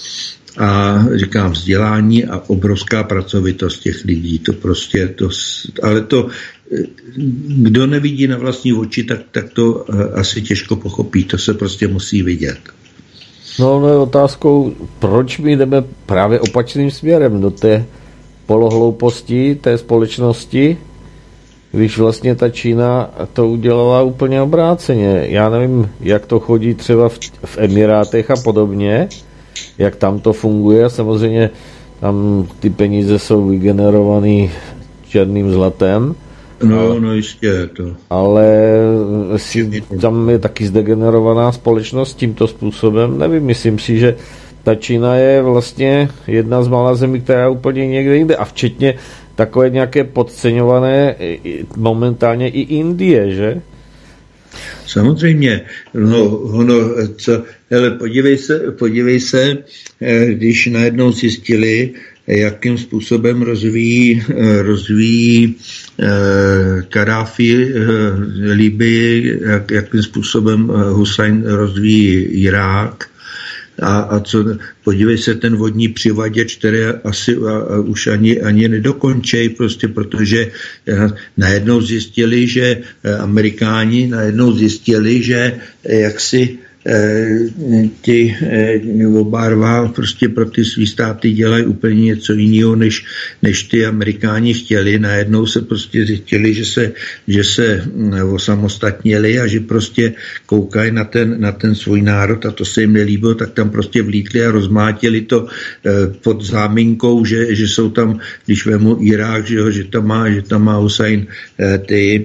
a říkám vzdělání a obrovská pracovitost těch lidí. To prostě, to, ale to, kdo nevidí na vlastní oči, tak, tak to asi těžko pochopí. To se prostě musí vidět. No, no je otázkou, proč my jdeme právě opačným směrem do té polohlouposti té společnosti, když vlastně ta Čína to udělala úplně obráceně. Já nevím, jak to chodí třeba v, v Emirátech a podobně, jak tam to funguje. Samozřejmě tam ty peníze jsou vygenerovaný černým zlatem. No, no jistě to. Ale si, tam je taky zdegenerovaná společnost tímto způsobem. Nevím, myslím si, že ta Čína je vlastně jedna z mála zemí, která je úplně někde jinde. A včetně takové nějaké podceňované momentálně i Indie, že? Samozřejmě. No, ono, co, hele, podívej se, podívej se, když najednou zjistili, jakým způsobem rozvíjí, rozvíjí eh, Kadáfi eh, Libii, jak, jakým způsobem Husajn rozvíjí Irák. A, a co, podívej se, ten vodní přivaděč, který asi a, a už ani, ani nedokončej, prostě protože najednou zjistili, že Amerikáni najednou zjistili, že jaksi ti oba dva prostě pro ty svý státy dělají úplně něco jiného, než, než ty Amerikáni chtěli. Najednou se prostě zjistili, že se, že se osamostatnili a že prostě koukají na ten, na ten svůj národ a to se jim nelíbilo, tak tam prostě vlítli a rozmátili to pod záminkou, že, že jsou tam, když vemu Irák, že, že tam má, že tam má Husajn ty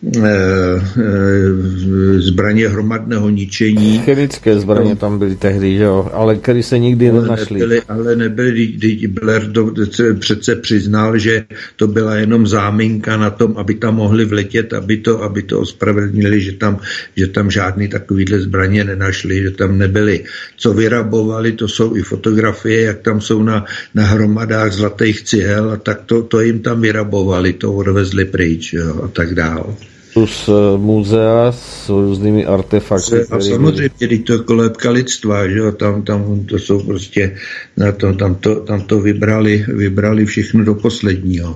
zbraně hromadného ničení. Chemické zbraně tam byly tehdy, že jo, ale které se nikdy ale nenašly. Nebyly, ale nebyly, když Blair do, přece přiznal, že to byla jenom záminka na tom, aby tam mohli vletět, aby to, aby to ospravedlnili, že tam, že tam žádný takovýhle zbraně nenašli, že tam nebyly. Co vyrabovali, to jsou i fotografie, jak tam jsou na, na hromadách zlatých cihel a tak to, to jim tam vyrabovali, to odvezli pryč, jo, a tak dále. Plus muzea s různými artefakty. A samozřejmě, když to kolébka lidstva, že jo, tam, tam to jsou prostě, na to, tam, to, tam to vybrali, vybrali všechno do posledního.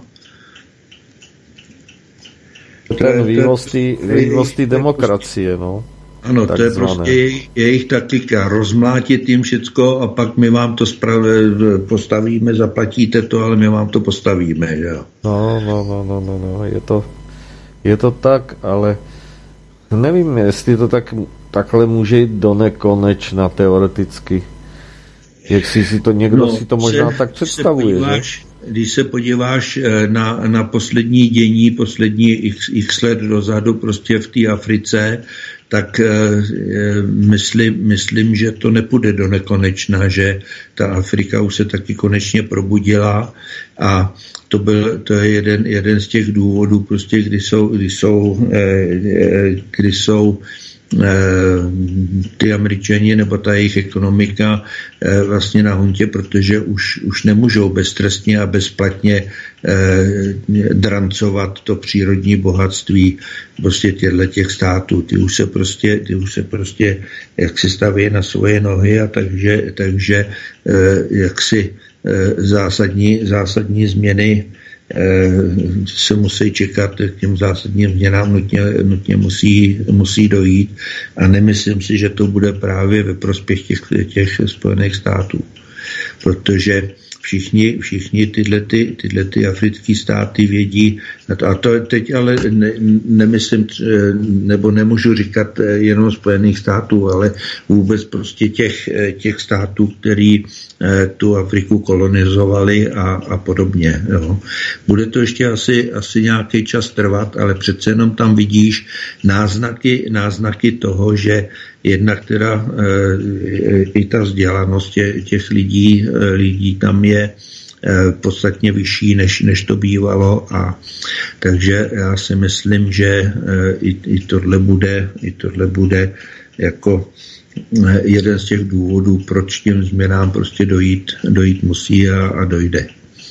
Ten vývoz té demokracie, no. Ano, to je prostě jejich, jejich taktika, rozmlátit jim všecko a pak my vám to postavíme, zaplatíte to, ale my vám to postavíme, že jo. No, no, no, no, no, no, je to... Je to tak, ale nevím, jestli to tak, takhle může jít do nekonečna teoreticky. Jak si, si to někdo no, si to možná se, tak představuje. Se podíváš, když se podíváš na, na poslední dění, poslední x, x let dozadu prostě v té Africe, tak e, myslím, myslím, že to nepůjde do nekonečna, že ta Afrika už se taky konečně probudila a to, byl, to je jeden, jeden z těch důvodů, prostě, kdy jsou, kdy jsou, e, kdy jsou ty Američani nebo ta jejich ekonomika vlastně na huntě, protože už, už nemůžou beztrestně a bezplatně drancovat to přírodní bohatství prostě těchto těch států. Ty už se prostě, ty už se prostě jak si staví na svoje nohy a takže, takže jak si zásadní, zásadní změny se musí čekat, k těm zásadním změnám nutně, nutně musí, musí dojít a nemyslím si, že to bude právě ve prospěch těch, těch Spojených států, protože všichni, všichni tyhle, ty, tyhle ty africké státy vědí, a to teď ale ne, nemyslím, nebo nemůžu říkat jenom Spojených států, ale vůbec prostě těch, těch států, který tu Afriku kolonizovali a, a podobně. Jo. Bude to ještě asi, asi nějaký čas trvat, ale přece jenom tam vidíš náznaky, náznaky toho, že jednak teda e, i ta vzdělanost tě, těch lidí, lidí tam je e, podstatně vyšší, než, než to bývalo a takže já si myslím, že e, i, i tohle bude, i tohle bude jako jeden z těch důvodů, proč těm změnám prostě dojít, dojít musí a, a dojde.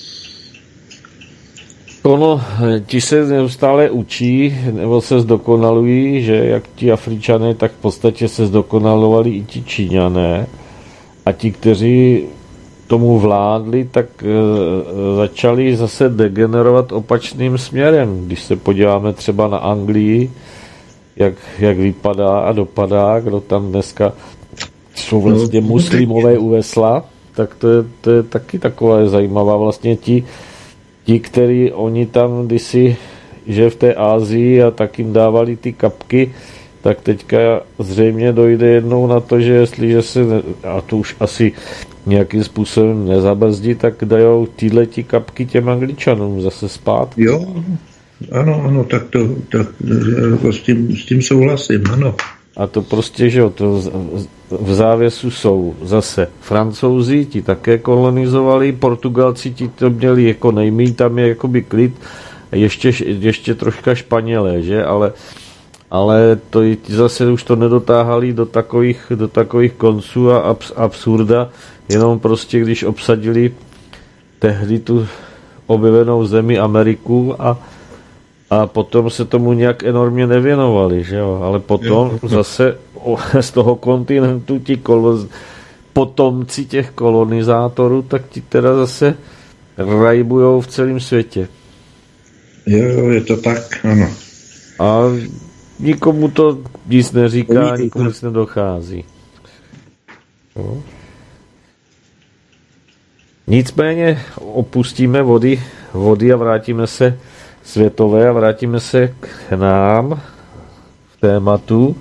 Ono, ti se neustále učí, nebo se zdokonalují, že jak ti Afričané, tak v podstatě se zdokonalovali i ti Číňané. A ti, kteří tomu vládli, tak e, začali zase degenerovat opačným směrem. Když se podíváme třeba na Anglii, jak, jak vypadá a dopadá, kdo tam dneska jsou vlastně muslimové u vesla, tak to je, to je taky taková zajímavá. Vlastně ti, ti, který oni tam kdysi, že v té Asii a tak jim dávali ty kapky, tak teďka zřejmě dojde jednou na to, že jestliže se, a to už asi nějakým způsobem nezabrzdí, tak dajou tyhleti kapky těm Angličanům zase zpátky. Jo, ano, ano, tak to, tak s tím, s tím souhlasím, ano. A to prostě, že jo, to v závěsu jsou zase Francouzi, ti také kolonizovali, Portugalci ti to měli jako nejmíň, tam je jakoby klid, ještě, ještě troška Španělé, že, ale ale to zase už to nedotáhali do takových, do takových konců a abs, absurda, jenom prostě, když obsadili tehdy tu objevenou zemi Ameriku a, a potom se tomu nějak enormně nevěnovali, že jo, ale potom jo. Zase z toho kontinentu ti kolo, potomci těch kolonizátorů, tak ti teda zase rajbujou v celém světě. Jo, je to tak, ano. A nikomu to nic neříká, nikomu nic nedochází. No. Nicméně opustíme vody, vody a vrátíme se světové a vrátíme se k nám v tématu.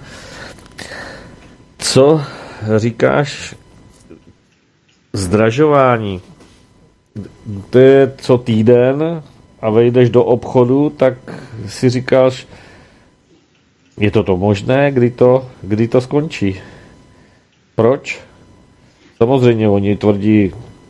Co říkáš zdražování? To je co týden a vejdeš do obchodu, tak si říkáš, je to to možné, kdy to, kdy to skončí? Proč? Samozřejmě oni tvrdí,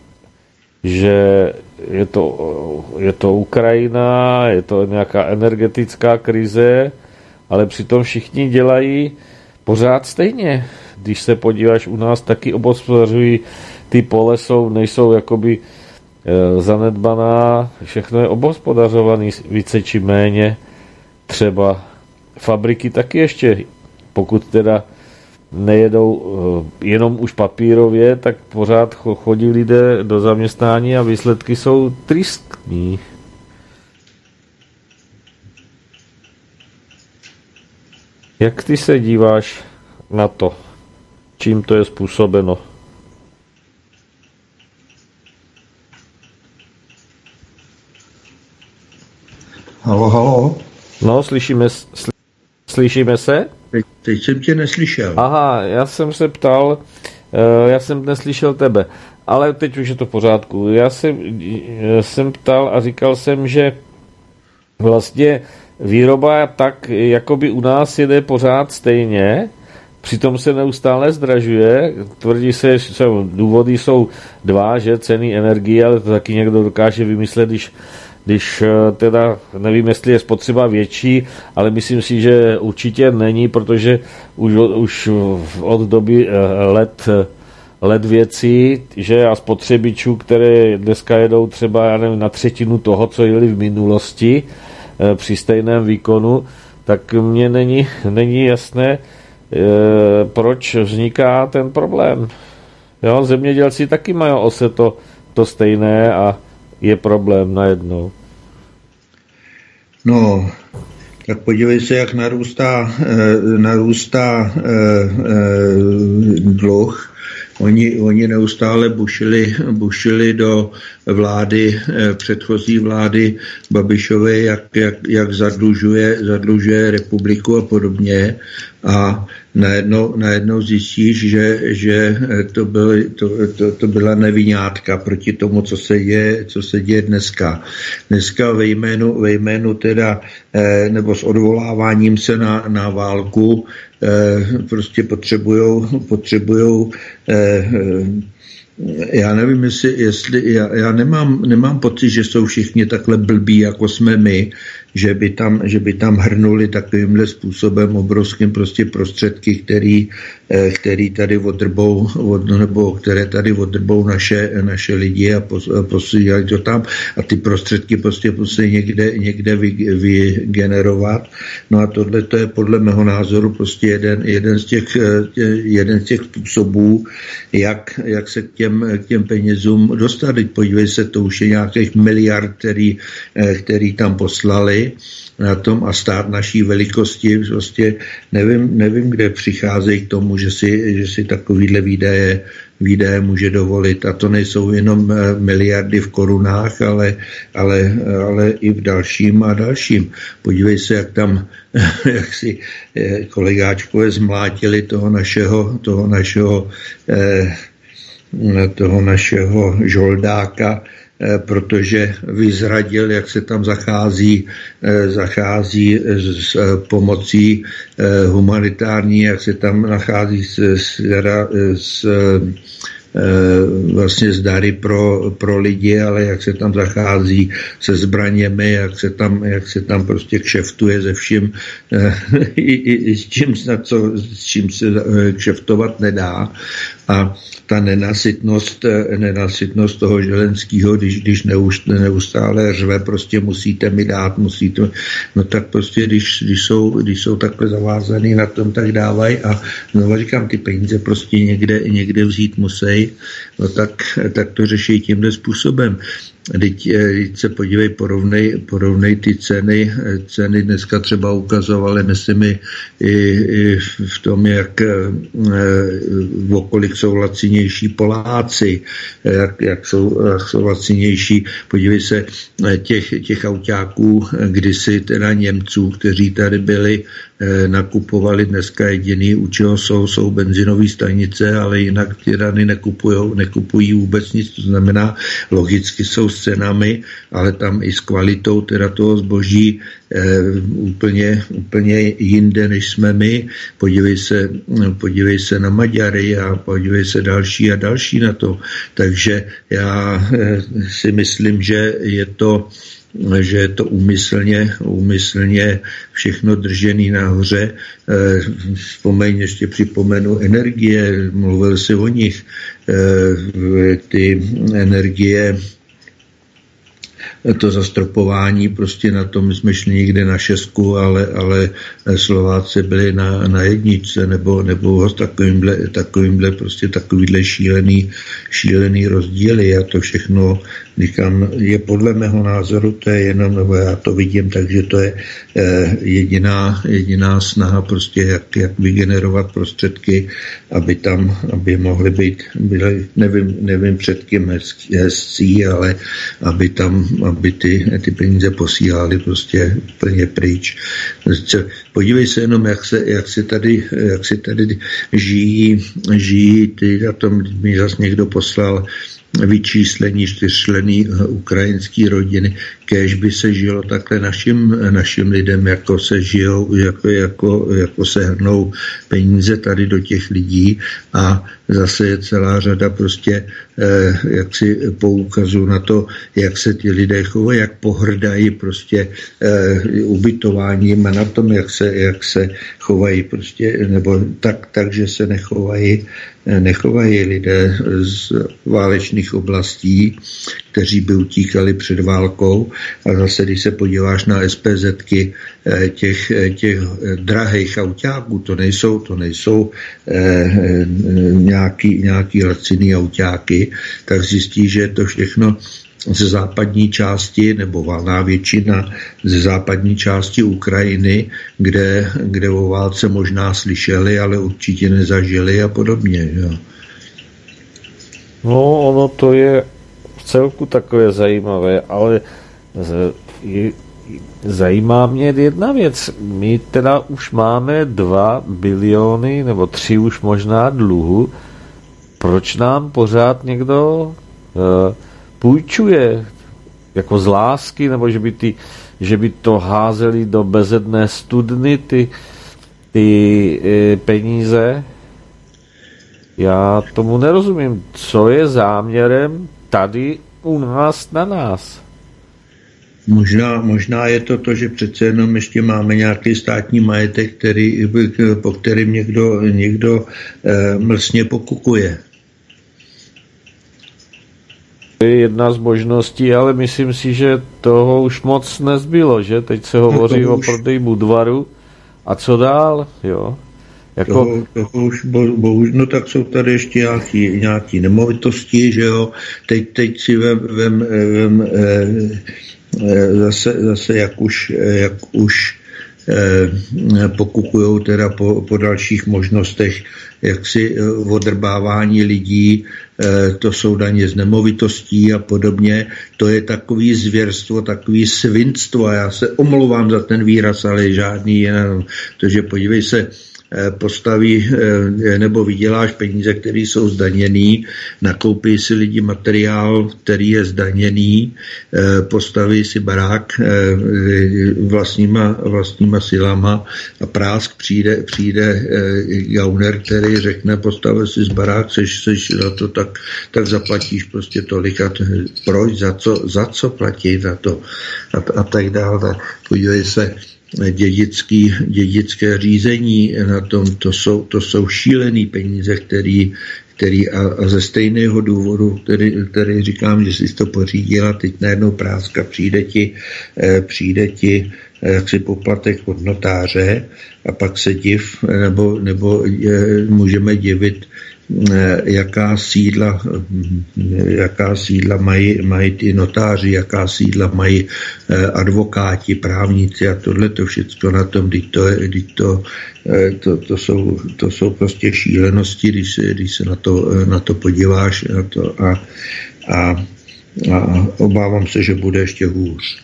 že je to, je to Ukrajina, je to nějaká energetická krize, ale přitom všichni dělají pořád stejně. Když se podíváš, u nás taky obhospodařují, ty pole jsou, nejsou jakoby e, zanedbaná, všechno je obhospodařovaný více či méně, třeba fabriky taky ještě, pokud teda nejedou uh, jenom už papírově, tak pořád chodí lidé do zaměstnání a výsledky jsou tristní. Jak ty se díváš na to? Čím to je způsobeno? Halo, halo. No, slyšíme, sly, slyšíme se? Teď, teď jsem tě neslyšel. Aha, já jsem se ptal, uh, já jsem neslyšel tebe, ale teď už je to v pořádku. Já jsem, jsem ptal a říkal jsem, že vlastně výroba tak, jakoby u nás jede pořád stejně, přitom se neustále zdražuje. Tvrdí se, že důvody jsou dva, že ceny energie, ale to taky někdo dokáže vymyslet, když když teda nevím, jestli je spotřeba větší, ale myslím si, že určitě není, protože už, už od doby let, let věcí, že a spotřebičů, které dneska jedou třeba, já nevím, na třetinu toho, co jeli v minulosti při stejném výkonu, tak mně není, není jasné, proč vzniká ten problém. Jo, zemědělci taky mají ose to, to stejné a je problém najednou. No, tak podívej se, jak narůstá, narůstá eh, eh, dluh. Oni, oni neustále bušili, bušili do vlády, eh, předchozí vlády Babišové, jak, jak, jak zadlužuje, zadlužuje republiku a podobně. A najednou, najednou zjistíš, že, že to, byl, to, to, to byla nevinátka proti tomu, co se děje, co se děje dneska. Dneska ve jménu, ve jménu teda, eh, nebo s odvoláváním se na, na válku, eh, prostě potřebujou, potřebujou eh, já nevím, jestli, jestli já, já nemám, nemám pocit, že jsou všichni takhle blbí, jako jsme my. že by tam, že by tam hrnuli takovýmhle způsobem obrovským prostě prostředky, který, který tady odrbou, od, nebo které tady odrbou naše, naše lidi a posílají to tam a ty prostředky prostě musí někde, někde vygenerovat. No a tohle to je podle mého názoru prostě jeden, jeden, z, těch, jeden z těch způsobů, jak, jak se k těm, k těm penězům dostat. Podívej se, to už je nějakých miliard, který, který tam poslali na tom a stát naší velikosti, prostě nevím, nevím, kde přicházejí k tomu, že si, že si takovýhle výdaje, výdaje může dovolit. A to nejsou jenom miliardy v korunách, ale, ale, ale i v dalším a dalším. Podívej se, jak tam jak si kolegáčkové zmlátili toho našeho, toho našeho, toho našeho žoldáka, protože vyzradil, jak se tam zachází, zachází s pomocí humanitární, jak se tam nachází s, s, s vlastně zdary pro, pro lidi, ale jak se tam zachází se zbraněmi, jak se tam, jak se tam prostě kšeftuje ze vším, i, i, s, čím, co, s čím se kšeftovat nedá. A ta nenasytnost, nenasytnost toho Zelenského, když, když neustále řve, prostě musíte mi dát, musíte, no tak prostě, když, když, jsou, když jsou takhle zavázaný na tom, tak dávají a znovu říkám, ty peníze prostě někde, někde vzít musí, no tak, tak to řeší tímhle způsobem. Teď, teď se podívej, porovnej, porovnej ty ceny. Ceny dneska třeba ukazovaly, myslím, i, i v tom, jak v okolik jsou lacinější Poláci, jak, jak, jsou, jak jsou lacinější. Podívej se, těch, těch autáků, kdysi teda Němců, kteří tady byli, nakupovali dneska jediný, u čeho jsou, jsou benzinové stanice, ale jinak ty rany nekupujou, nekupují vůbec nic, to znamená, logicky jsou s cenami, ale tam i s kvalitou teda toho zboží eh, úplně, úplně jinde, než jsme my. Podívej se, podívej se na Maďary a podívej se další a další na to. Takže já eh, si myslím, že je to že je to úmyslně, úmyslně všechno držený nahoře. Vzpomeň, ještě připomenu energie, mluvil si o nich. Ty energie, to zastropování, prostě na tom jsme šli někde na šestku, ale, ale Slováci byli na, na jedničce, nebo, nebo takovýmhle, takovýmhle, prostě takovýhle šílený, šílený rozdíly a to všechno, říkám, je podle mého názoru, to je jenom, nebo já to vidím, takže to je eh, jediná, jediná snaha prostě, jak, jak vygenerovat prostředky, aby tam, aby mohly být, byly, nevím, nevím před kým hezcí, ale aby tam, aby ty, ty peníze posílali prostě plně pryč. Podívej se jenom, jak se, jak se tady, jak se tady žijí, žijí ty, a tom mi zase někdo poslal vyčíslení čtyřčlenný ukrajinský rodiny, kéž by se žilo takhle našim, našim lidem, jako se žijou, jako, jako, jako se hrnou peníze tady do těch lidí a zase je celá řada prostě eh, jak si poukazů na to, jak se ty lidé chovají, jak pohrdají prostě eh, ubytováním a na tom, jak se, jak se chovají prostě, nebo tak, tak, že se nechovají, nechovají lidé z válečných oblastí, kteří by utíkali před válkou. A zase, když se podíváš na SPZky těch, těch drahých autáků, to nejsou, to nejsou eh, nějaký, nějaký laciný autáky, tak zjistí, že to všechno ze západní části, nebo valná většina ze západní části Ukrajiny, kde, kde o válce možná slyšeli, ale určitě nezažili a podobně. Jo. No, ono to je v celku takové zajímavé, ale je, zajímá mě jedna věc. My teda už máme dva biliony, nebo tři už možná dluhu. Proč nám pořád někdo uh, půjčuje jako z lásky, nebo že by, ty, že by to házeli do bezedné studny ty, ty e, peníze? Já tomu nerozumím. Co je záměrem tady u nás na nás? Možná, možná je to to, že přece jenom ještě máme nějaký státní majetek, který, po kterým někdo, někdo eh, mlsně pokukuje. To je jedna z možností, ale myslím si, že toho už moc nezbylo, že? Teď se hovoří no o už... prodeji Budvaru. A co dál? Jo. Jako... Toho, toho už bohužel, no tak jsou tady ještě nějaký, nějaký nemovitosti, že jo. Teď, teď si vem, vem, vem eh, Zase, zase jak už, jak už eh, pokukujou teda po, po dalších možnostech jaksi odrbávání lidí, eh, to jsou daně z nemovitostí a podobně. To je takový zvěrstvo, takový svinstvo a já se omlouvám za ten výraz, ale žádný jenom, protože podívej se, postaví nebo vyděláš peníze, které jsou zdaněný, nakoupí si lidi materiál, který je zdaněný, postaví si barák vlastníma, vlastníma silama a prásk přijde, přijde gauner, který řekne, postavil si z barák, seš, seš za to, tak, tak zaplatíš prostě tolik a proč, za co, za co platí za to a, a tak dále. Podívej se, Dědický, dědické řízení na tom, to jsou, to jsou šílený peníze, který, který a, a ze stejného důvodu, který, který říkám, že jsi to pořídila, teď najednou práska, přijde ti, eh, přijde ti eh, jaksi poplatek od notáře a pak se div, nebo, nebo eh, můžeme divit, jaká sídla, jaká sídla mají, mají ty notáři, jaká sídla mají advokáti, právníci a tohle to všechno na tom, když to, když to, to, to, jsou, to jsou prostě šílenosti, když se, když se na, to, na to podíváš na to a, a, a obávám se, že bude ještě hůř.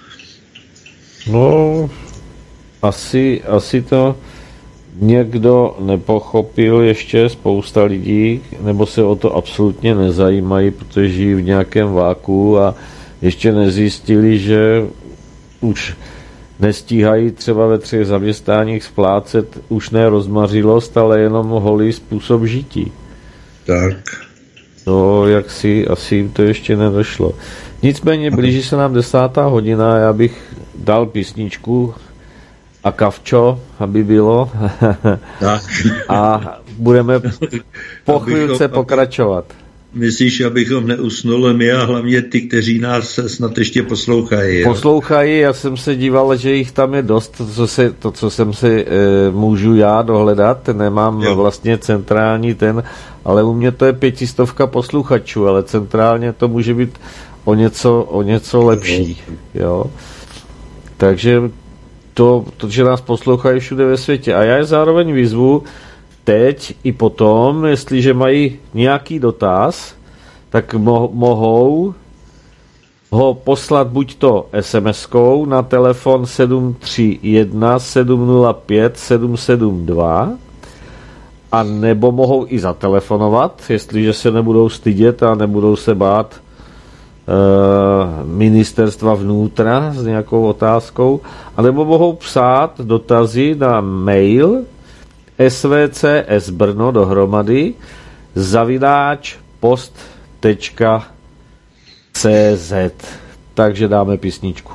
No, asi, asi to někdo nepochopil ještě, spousta lidí, nebo se o to absolutně nezajímají, protože žijí v nějakém váku a ještě nezjistili, že už nestíhají třeba ve třech zaměstnáních splácet už ne rozmařilost, ale jenom holý způsob žití. Tak. No, jak si, asi jim to ještě nedošlo. Nicméně blíží se nám desátá hodina, já bych dal písničku a kavčo, aby bylo. A budeme po chvílce pokračovat. Myslíš, abychom neusnuli my a hlavně ty, kteří nás snad ještě poslouchají. Jo? Poslouchají, já jsem se díval, že jich tam je dost, to, co, se, to, co jsem si e, můžu já dohledat, nemám jo. vlastně centrální ten, ale u mě to je pětistovka posluchačů, ale centrálně to může být o něco, o něco lepší. Jo? Takže to, to, že nás poslouchají všude ve světě. A já je zároveň vyzvu teď i potom, jestliže mají nějaký dotaz, tak mo- mohou ho poslat buď to es em eskou na telefon sedm tři jedna sedm nula pět sedm sedm dva a nebo mohou i zatelefonovat, jestliže se nebudou stydět a nebudou se bát ministerstva vnitra s nějakou otázkou, anebo mohou psát dotazy na mail svcs dohromady zavináč post tečka cz. Takže dáme písničku.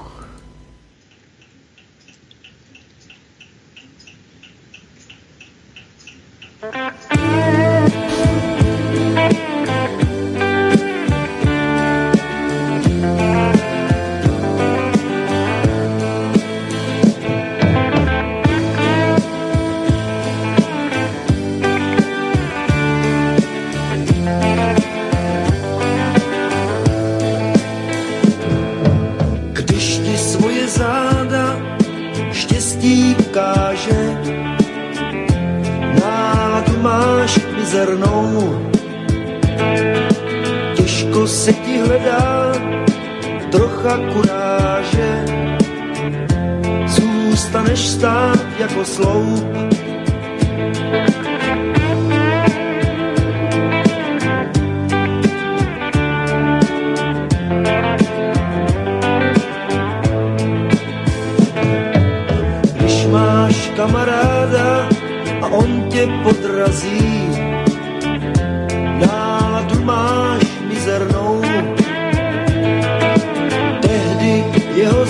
Těžko se ti hledá trocha kuráže, zůstaneš stát jako sloup. Když máš kamaráda a on tě podrazí, náladu máš mizernou, tehdy jeho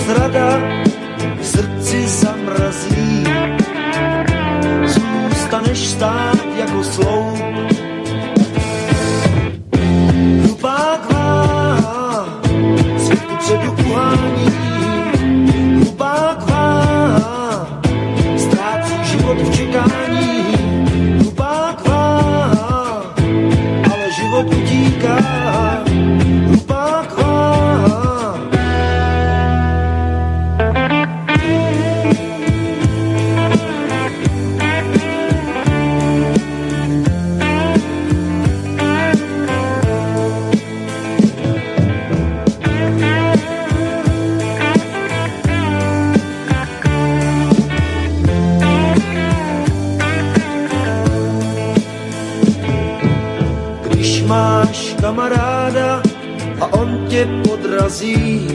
tě podrazí,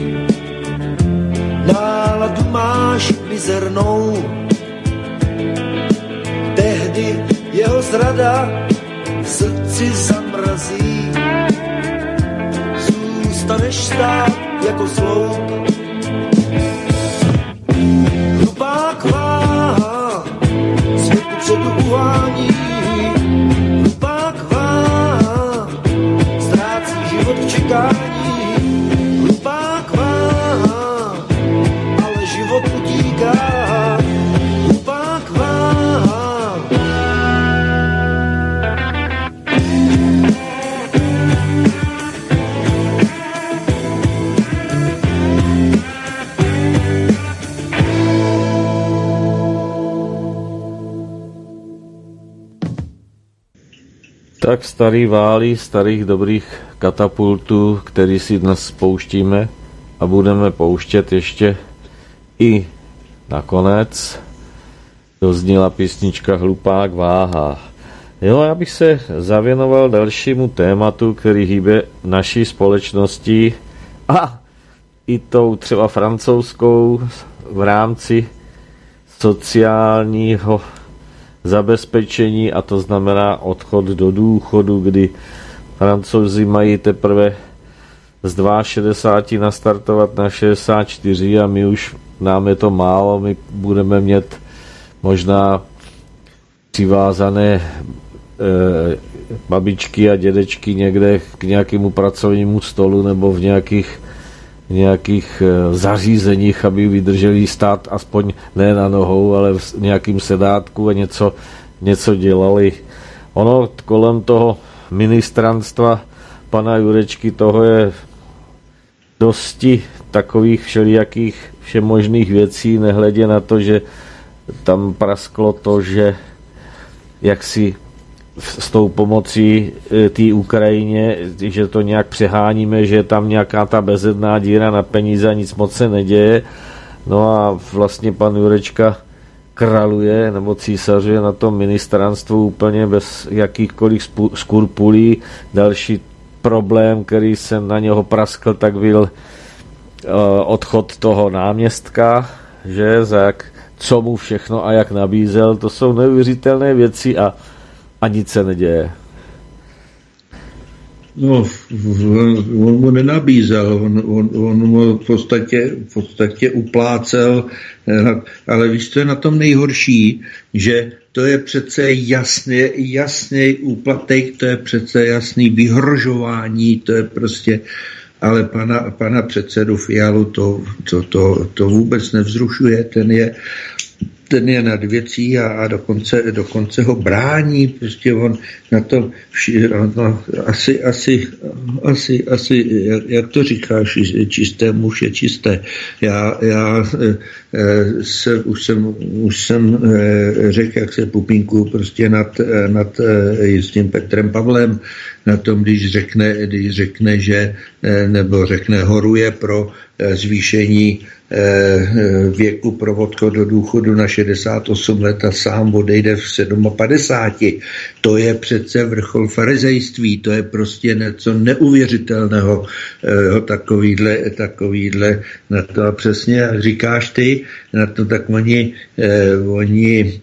náladu máš mizernou, tehdy jeho zrada v srdci zamrazí. Zůstaneš stát jako sloup, hlupák váha, svět předu uvání, hlupák váha, ztrácí život v čekání, hlupák váha, ale život utíká, hlupák váha. Tak starý vály starých dobrých katapultů, který si dnes pouštíme a budeme pouštět ještě i nakonec, dozněla písnička Hlupák váha. Jo, já bych se zavěnoval dalšímu tématu, který hýbe naší společností a i tou třeba francouzskou v rámci sociálního zabezpečení, a to znamená odchod do důchodu, kdy Francouzi mají teprve z šedesáti dva nastartovat na šedesát čtyři a my už nám je to málo, my budeme mít možná přivázané e, babičky a dědečky někde k nějakému pracovnímu stolu nebo v nějakých nějakých zařízeních, aby vydrželi stát aspoň ne na nohou, ale v nějakým sedátku a něco, něco dělali. Ono kolem toho ministranstva pana Jurečky toho je dosti takových všelijakých všemožných věcí, nehledě na to, že tam prasklo to, že jak si s tou pomocí té Ukrajině, že to nějak přeháníme, že je tam nějaká ta bezedná díra na peníze a nic moc se neděje. No a vlastně pan Jurečka kraluje nebo císařuje na tom ministranstvu úplně bez jakýchkoliv skrupulí. Další problém, který se na něho praskl, tak byl odchod toho náměstka, že za jak, co mu všechno a jak nabízel. To jsou neuvěřitelné věci a a nic se neděje. No, on mu nenabízel, on, on, on mu v podstatě, v podstatě uplácel, ale víš, co je na tom nejhorší, že to je přece jasně, jasný úplatek, to je přece jasný vyhrožování, to je prostě, ale pana, pana předsedu Fialu to, to, to, to vůbec nevzrušuje, ten je ten je nad věcí a, a dokonce, dokonce ho brání, prostě on na to vši, no, asi, asi, asi, asi, jak, jak to říkáš, čisté muž je čisté. Já, já se, už jsem, už jsem řekl, jak se pupínku prostě nad, nad jistým Petrem Pavlem, na tom, když řekne, když řekne, že, nebo řekne, horuje pro zvýšení věku pro odchod do důchodu na šedesát osm let a sám odejde v padesát sedm. To je přece vrchol farizejství, to je prostě něco neuvěřitelného, takovýhle, takovýhle na to a přesně, jak říkáš ty, na to tak oni, oni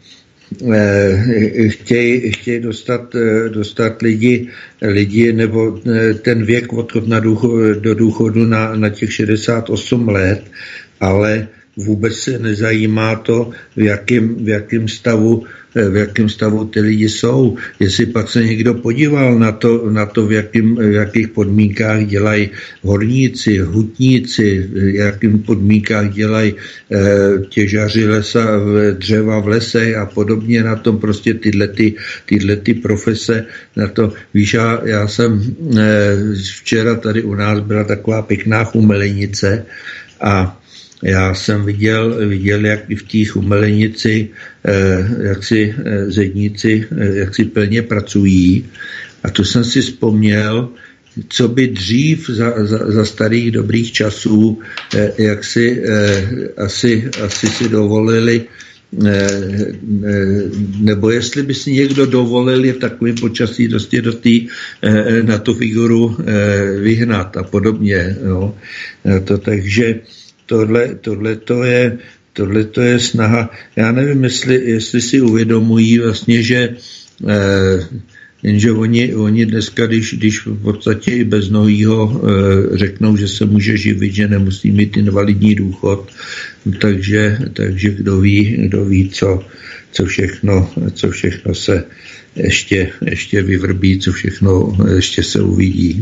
chtějí, chtějí dostat, dostat lidi, lidi nebo ten věk odchod na důchod, do důchodu na, na těch šedesát osm let, ale vůbec se nezajímá to, v jakém, v jakém stavu, v jakém stavu ty lidi jsou. Jestli pak se někdo podíval na to, na to v, jakým, v jakých podmínkách dělají horníci, hutníci, v jakým podmínkách dělají eh, těžaři lesa, dřeva v lese a podobně, na tom prostě tyhle, ty, tyhle ty profese, na to, víš, já, já jsem eh, včera tady u nás byla taková pěkná chumelenice a já jsem viděl, viděl, jak v té chumelenici, eh, jak si eh, zedníci, eh, jak si plně pracují. A to jsem si vzpomněl, co by dřív za, za, za starých dobrých časů, eh, jak si eh, asi, asi si dovolili nebo jestli by si někdo dovolil je v takovém počasí prostě do tý, na tu figuru vyhnat a podobně. Jo. To, takže tohle, tohle to je tohle to je snaha. Já nevím, jestli, jestli si uvědomují vlastně, že jenže oni, oni dneska, když, když v podstatě i bez nohýho řeknou, že se může živit, že nemusí mít invalidní důchod, takže, takže kdo ví, kdo ví, co, co, všechno, co všechno se ještě, ještě vyvrbí, co všechno ještě se uvidí.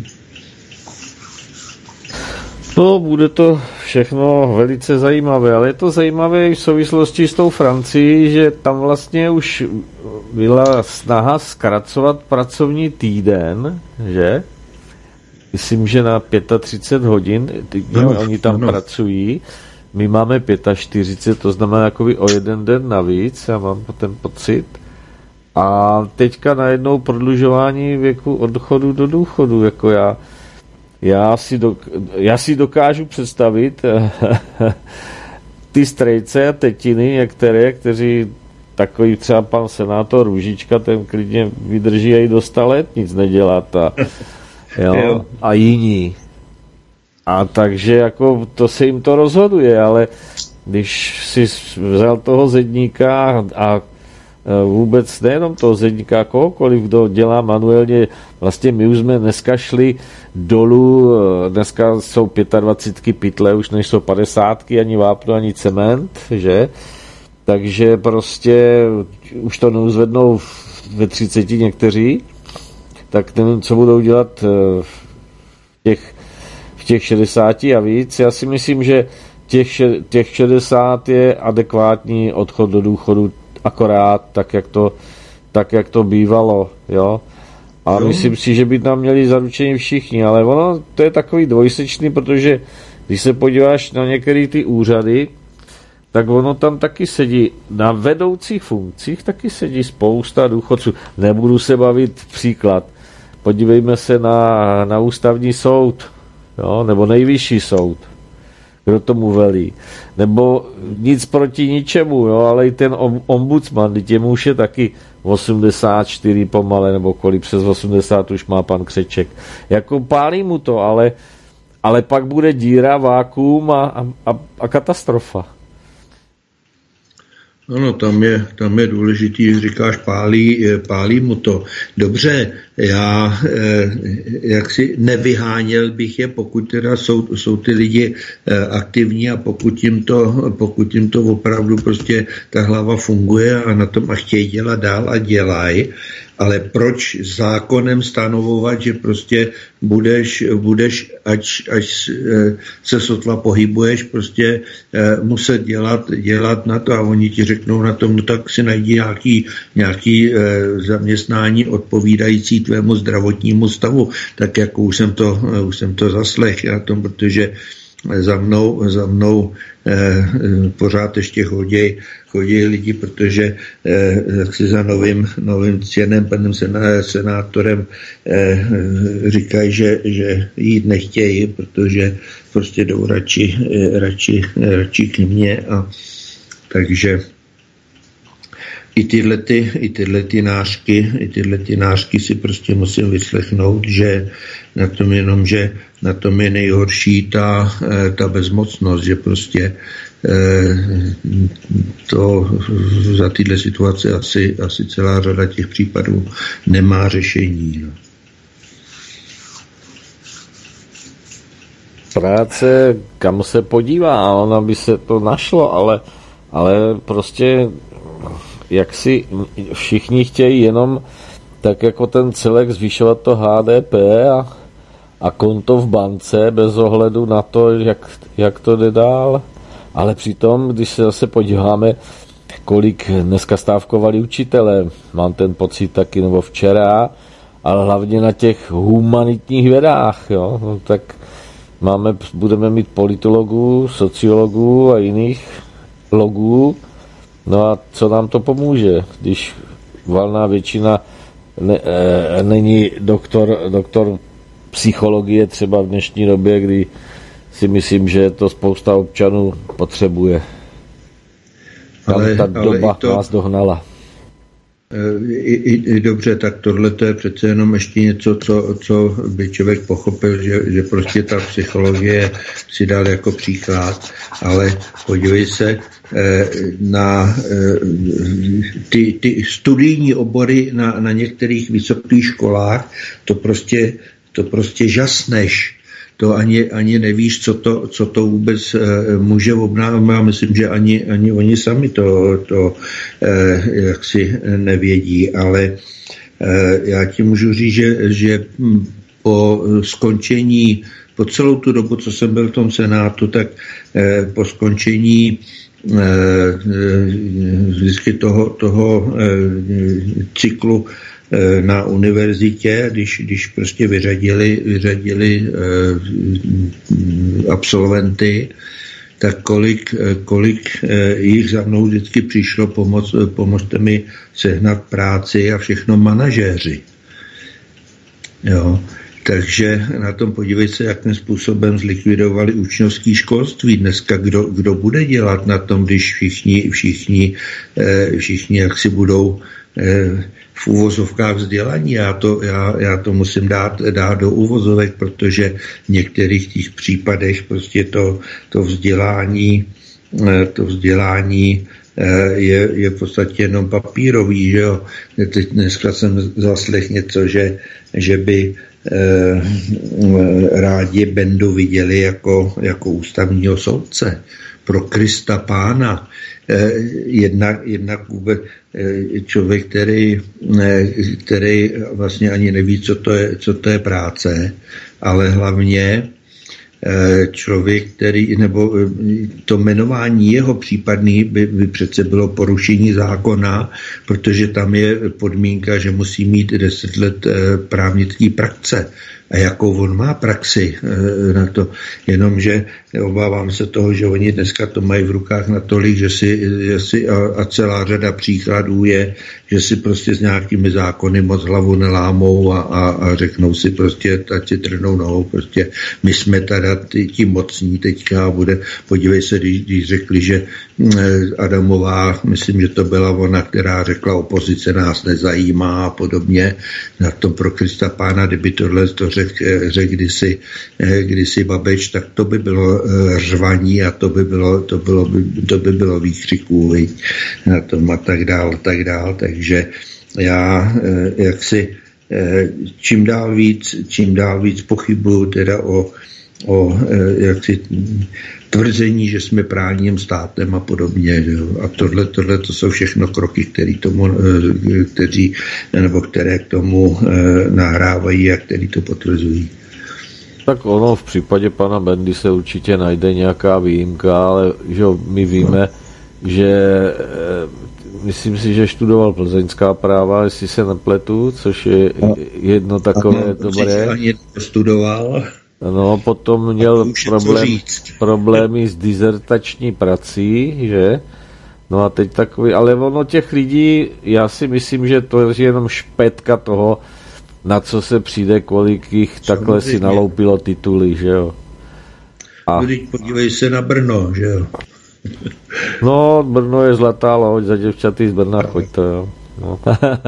No, bude to všechno velice zajímavé, ale je to zajímavé v souvislosti s tou Francií, že tam vlastně už byla snaha zkracovat pracovní týden, že? Myslím, že na třicet pět hodin, no, oni tam no. pracují, my máme čtyřicet pět, to znamená jakoby o jeden den navíc, já mám ten pocit. A teďka najednou prodlužování věku odchodu do důchodu, jako já Já si, dok, já si dokážu představit ty strejce a tetiny některé, kteří takový třeba pan senátor Růžička, ten klidně vydrží i do sta let nic nedělat a, jo, a jiní. A takže jako to se jim to rozhoduje, ale když si vzal toho zedníka a vůbec nejenom toho zedníka, kohokoliv, kdo dělá manuálně, vlastně my už jsme dneska šli dolů, dneska jsou dvacítky pytle, už než jsou padesátky, ani vápno, ani cement, že? Takže prostě už to neuzvednou ve třiceti někteří, tak nevím, co budou dělat v těch, v těch šedesáti a víc. Já si myslím, že těch, těch šedesát je adekvátní odchod do důchodu akorát, tak jak to, tak jak to bývalo, jo. A jo. Myslím si, že by tam měli zaručení všichni, ale ono to je takový dvojsečný, protože když se podíváš na některé ty úřady, tak ono tam taky sedí, na vedoucích funkcích taky sedí spousta důchodců. Nebudu se bavit příklad. Podívejme se na, na ústavní soud, jo, nebo nejvyšší soud. Kdo tomu velí. Nebo nic proti ničemu, jo, ale i ten ombudsman, těmu už je taky osmdesát čtyři pomale, nebo kolik přes osmdesát už má pan Křeček. Jako pálí mu to, ale, ale pak bude díra, vákuum a, a, a katastrofa. Ano, tam je, tam je důležitý, když říkáš, pálí, pálí mu to. Dobře, já eh, jaksi nevyháněl bych je, pokud teda jsou, jsou ty lidi eh, aktivní a pokud jim, to, pokud jim to opravdu prostě ta hlava funguje a na tom a chtějí dělat dál a dělají. Ale proč zákonem stanovovat, že prostě budeš, budeš ať, ať se sotva pohybuješ, prostě muset dělat, dělat na to a oni ti řeknou na tom, no tak si najdi nějaký, nějaký zaměstnání odpovídající tvému zdravotnímu stavu, tak jako už jsem to, už jsem to zaslech na tom, protože za mnou, za mnou eh, pořád ještě chodí, chodí lidi, protože eh, si za novým, novým ctěným panem senátorem eh, říkají, že, že jít nechtějí, protože prostě jdou radši, eh, radši, eh, radši k mně a takže i tyhle, ty, i tyhle ty nářky, i tyhle ty nářky si prostě musím vyslechnout, že na tom jenom, že na tom je nejhorší ta, ta bezmocnost, že prostě to za tyhle situace asi, asi celá řada těch případů nemá řešení. No. Práce, kam se podívá, ono by se to našlo, ale, ale prostě jak si všichni chtějí jenom tak jako ten celek zvyšovat to H D P a, a konto v bance bez ohledu na to, jak, jak to jde dál. Ale přitom, když se zase podíváme, kolik dneska stávkovali učitelé, mám ten pocit taky, nebo včera, ale hlavně na těch humanitních vědách, jo, no, tak máme, budeme mít politologů, sociologů a jiných logů. No a co nám to pomůže, když valná většina ne, e, není doktor, doktor psychologie třeba v dnešní době, kdy si myslím, že to spousta občanů potřebuje. ale, ta doba ale to, nás dohnala. I, i, I dobře, tak tohle to je přece jenom ještě něco, co, co by člověk pochopil, že, že prostě ta psychologie si dal jako příklad, ale podívej se eh, na eh, ty, ty studijní obory na, na některých vysokých školách, to prostě, to prostě žasneš. To ani, ani nevíš, co to, co to vůbec e, může obnávat. Já myslím, že ani, ani oni sami to, to e, jaksi nevědí, ale e, já ti můžu říct, že, že po skončení, po celou tu dobu, co jsem byl v tom Senátu, tak e, po skončení e, vždycky toho, toho e, cyklu na univerzitě, když, když prostě vyřadili, vyřadili eh, absolventy, tak kolik, kolik eh, jich za mnou vždycky přišlo, pomoc, pomozte mi sehnat práci a všechno manažéři. Jo. Takže na tom podívej se, jakým způsobem zlikvidovali učňovský školství. Dneska kdo, kdo bude dělat na tom, když všichni, všichni, eh, všichni jak si budou eh, v uvozovkách vzdělaní. Já to, já, já to musím dát, dát do uvozovek, protože v některých těch případech prostě to, to vzdělání, to vzdělání je, je v podstatě jenom papírový, že jo. Teď dneska jsem zaslech něco, že, že by eh, rádi Bendu viděli jako, jako ústavního soudce. Pro Krista Pána. Jednak, jednak vůbec člověk, který, který vlastně ani neví, co to je, co to je práce, ale hlavně člověk, který, nebo to jmenování jeho případný by, by přece bylo porušení zákona, protože tam je podmínka, že musí mít deset let právnické praxe. A jakou on má praxi na to. Jenomže obávám se toho, že oni dneska to mají v rukách natolik, že si, že si a, a celá řada příkladů je, že si prostě s nějakými zákony moc hlavu nelámou a, a, a řeknou si prostě, ať si trhnou nohou, prostě my jsme teda ty, ti mocní teďka a bude, podívej se, když, když řekli, že Adamová, myslím, že to byla ona, která řekla, opozice nás nezajímá a podobně, na tom pro Krista Pána, kdyby tohle to řekl řek kdysi, kdysi Babiš, tak to by bylo řvaní a to by bylo, to bylo, to by bylo výkřiků, viď, na tom a tak dál, tak dál, takže já jak si čím dál víc, čím dál víc pochybuju teda o, o jaksi tvrzení, že jsme právním státem a podobně. Jo. A tohle, tohle to jsou všechno kroky, který tomu, kteří, nebo které k tomu nahrávají a který to potvrzují. Tak ono v případě pana Bendy se určitě najde nějaká výjimka, ale že my víme, že myslím si, že študoval plzeňská práva, jestli se nepletu, což je jedno takové ano, dobré. Ani studoval. No, potom měl problém, problémy s dizertační prací, že? No a teď takový, ale ono těch lidí, já si myslím, že to je jenom špetka toho, na co se přijde, kolik jich takhle si naloupilo tituly, že jo? A... Podívej se na Brno, že jo? No, Brno je zlatá loď, za děvčaty z Brna, choď to, jo. No.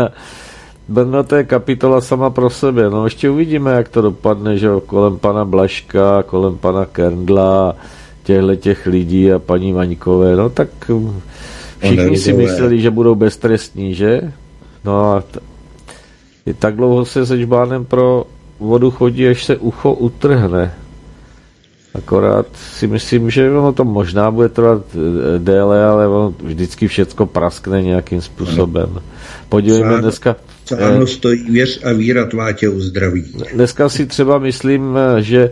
Brno to je kapitola sama pro sebe, no ještě uvidíme, jak to dopadne, že jo, kolem pana Blažka, kolem pana Kerndla, těchto těch lidí a paní Vaňkové, no tak všichni si mysleli, že budou beztrestní, že? No a t- tak dlouho se se žbánem pro vodu chodí, až se ucho utrhne. Akorát si myslím, že ono to možná bude trvat déle, ale ono vždycky všecko praskne nějakým způsobem. Podívejme dneska... Co ano stojí, věř a víra tvá tě uzdraví. Dneska si třeba myslím, že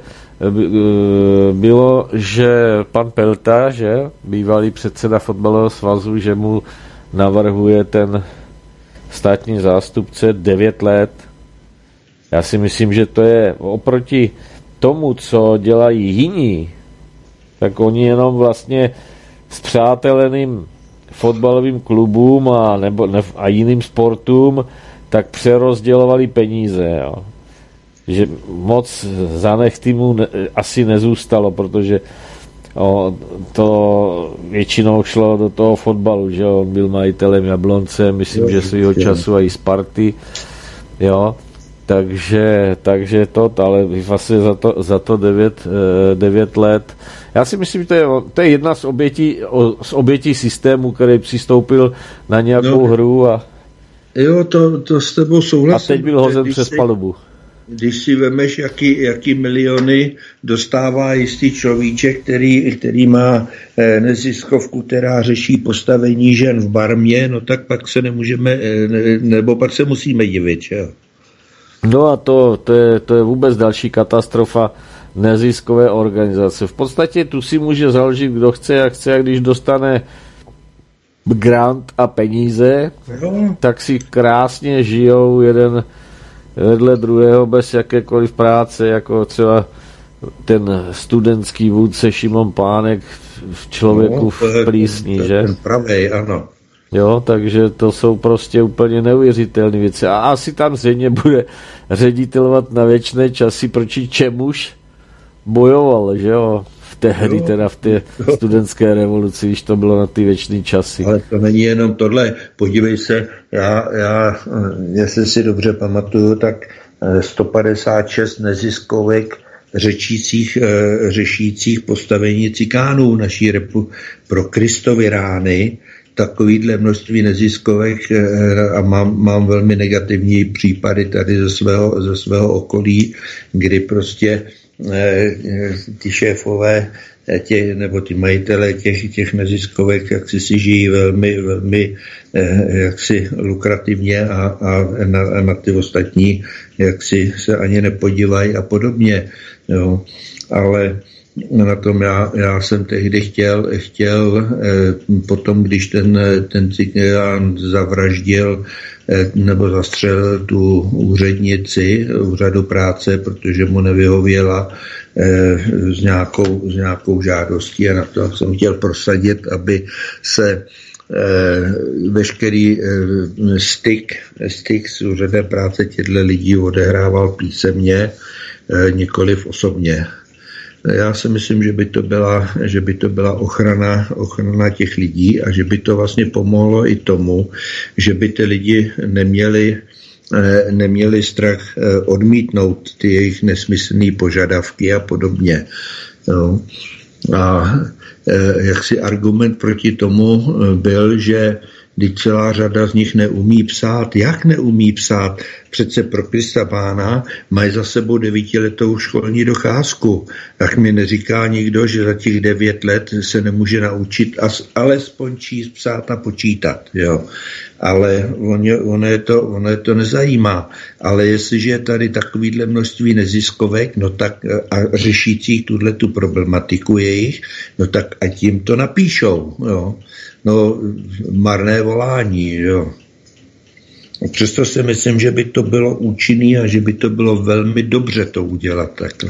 bylo, že pan Pelta, že bývalý předseda fotbalového svazu, že mu navrhuje ten státní zástupce devět let. Já si myslím, že to je oproti tomu, co dělají jiní, tak oni jenom vlastně s přáteleným fotbalovým klubům a, nebo, ne, a jiným sportům tak přerozdělovali peníze. Jo. Že moc zanechtý mu ne, asi nezůstalo, protože O, to většinou šlo do toho fotbalu, že on byl majitelem Jablonce, myslím, jo, že svýho času a i Sparty, jo, takže, takže to, ale vlastně za to, za to devět, devět let. Já si myslím, že to je, to je jedna z obětí, z obětí systému, který přistoupil na nějakou no, hru a jo, to, to s tebou souhlasím. A teď byl hozen přes si, palubu. Když si vemeš, jaký, jaký miliony dostává jistý človíček, který, který má eh, neziskovku, která řeší postavení žen v Barmě, no tak pak se nemůžeme, eh, ne, nebo pak se musíme divit, že? No a to, to, je, to je vůbec další katastrofa neziskové organizace. V podstatě tu si může založit, kdo chce, jak chce, a když dostane grant a peníze, no, tak si krásně žijou jeden vedle druhého bez jakékoliv práce, jako třeba ten studentský vůdce Šimon Pánek v Člověku no, v plísni, že? Ten pravej, ano. Jo, takže to jsou prostě úplně neuvěřitelné věci. A asi tam zřejmě bude ředitelovat na věčné časy, proti čemuž bojoval, že jo? V té hry, teda v té studentské revoluci, když to bylo na ty věčné časy. Ale to není jenom tohle. Podívej se, já, já jestli si dobře pamatuju, tak sto padesát šest neziskovek řečících, řešících postavení cikánů naší repu pro Kristovy rány, takovýhle množství neziskovek a mám, mám velmi negativní případy tady ze svého, ze svého okolí, kdy prostě ty šéfové tě, nebo ty majitele těch, těch neziskovek, jak si si žijí velmi, velmi jaksi lukrativně a, a na, na ty ostatní jak si se ani nepodívají a podobně. Jo. Ale na tom já, já jsem tehdy chtěl, chtěl eh, potom, když ten, ten cikán zavraždil eh, nebo zastřelil tu úřednici úřadu práce, protože mu nevyhověla eh, s, nějakou, s nějakou žádostí, a na to jsem chtěl prosadit, aby se eh, veškerý eh, styk, styk s úřadem práce těchto lidí odehrával písemně, eh, nikoliv osobně. Já si myslím, že by to byla, že by to byla ochrana, ochrana těch lidí a že by to vlastně pomohlo i tomu, že by ty lidi neměli, neměli strach odmítnout ty jejich nesmyslné požadavky a podobně. No. A jaksi argument proti tomu byl, že když celá řada z nich neumí psát. Jak neumí psát? Přece pro Krista Pána mají za sebou devítiletou školní docházku. Tak mi neříká nikdo, že za těch devět let se nemůže naučit alespoň číst, psát a počítat. Jo. Ale ono, ono, je to, ono je to nezajímá. Ale jestliže je tady takovýhle množství neziskovek, no tak a řešících tuhletu problematiku jejich, no tak ať jim to napíšou. Jo. No, marné volání, jo. Přesto si myslím, že by to bylo účinné a že by to bylo velmi dobře to udělat takhle.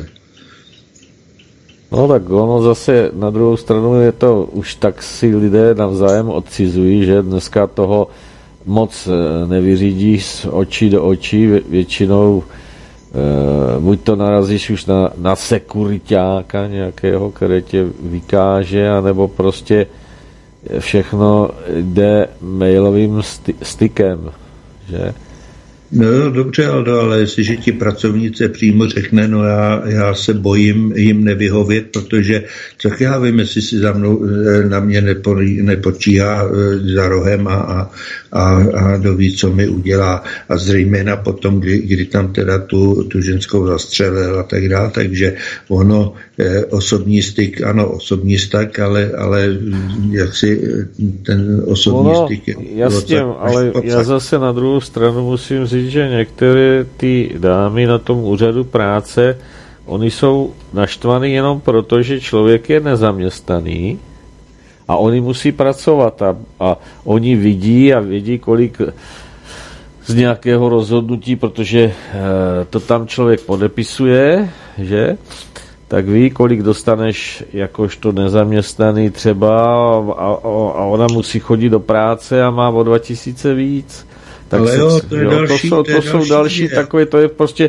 No tak ono zase na druhou stranu je to už tak si lidé navzájem odcizují, že dneska toho moc nevyřídíš z očí do očí, většinou e, buď to narazíš už na, na sekuritáka nějakého, který tě vykáže, anebo prostě všechno jde mailovým stykem, že? No dobře, Aldo, ale jestliže ti pracovnice přímo řekne, no já, já se bojím jim nevyhovět, protože co já vím, jestli si za mnou, na mě nepo, nepočíhá za rohem a, a, a, a doví, co mi udělá. A zřejmě potom, kdy, kdy tam teda tu, tu ženskou zastřelil a tak dále, takže ono eh, osobní styk, ano, osobní styk, ale, ale jak si ten osobní ono, styk je... Jasně, ale já zase na druhou stranu musím říct, že některé ty dámy na tom úřadu práce, oni jsou naštvaný jenom proto, že člověk je nezaměstnaný a oni musí pracovat a, a oni vidí a vidí, kolik z nějakého rozhodnutí, protože e, to tam člověk podepisuje, že? Tak ví, kolik dostaneš jakožto nezaměstnaný třeba a, a, a ona musí chodit do práce a má o dva tisíce víc. Tak ale se, jo, to, je jo, další, to jsou, to, je to jsou další, další takové, to je prostě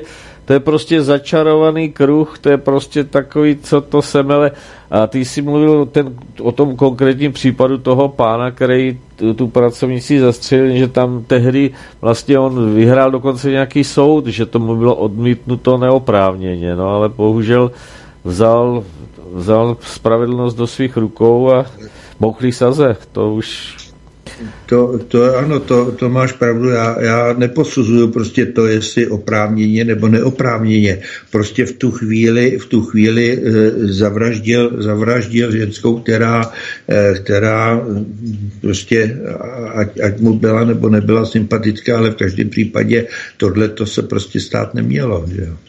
to je prostě začarovaný kruh, to je prostě takový, co to semele. A ty jsi mluvil ten, o tom konkrétním případu toho pána, který tu, tu pracovnici zastřelil, že tam tehdy vlastně on vyhrál dokonce nějaký soud, že tomu bylo odmítnuto neoprávněně, no ale bohužel vzal, vzal spravedlnost do svých rukou a bouchlý saze, to už... To, to ano, to, to máš pravdu, já, já neposuzuju prostě to, jestli oprávněně nebo neoprávněně. Prostě v tu chvíli, v tu chvíli e, zavraždil, zavraždil ženskou, která, e, která prostě, ať, ať mu byla nebo nebyla sympatická, ale v každém případě tohle to se prostě stát nemělo, že jo.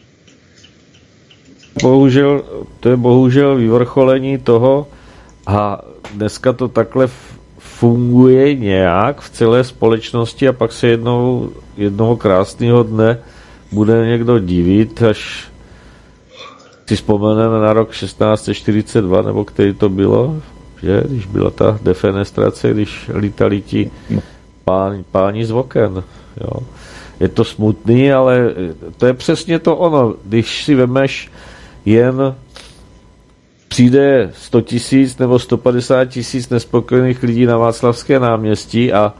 Bohužel, to je bohužel vyvrcholení toho a dneska to takhle funguje nějak v celé společnosti a pak se jednou, jednoho krásného dne bude někdo divit, až si vzpomeneme na rok šestnáct set čtyřicet dva, nebo který to bylo, že? Když byla ta defenestrace, když lítali ti páni, páni z oken. Jo. Je to smutný, ale to je přesně to ono. Když si vemeš jen přijde sto tisíc nebo sto padesát tisíc nespokojených lidí na Václavské náměstí a,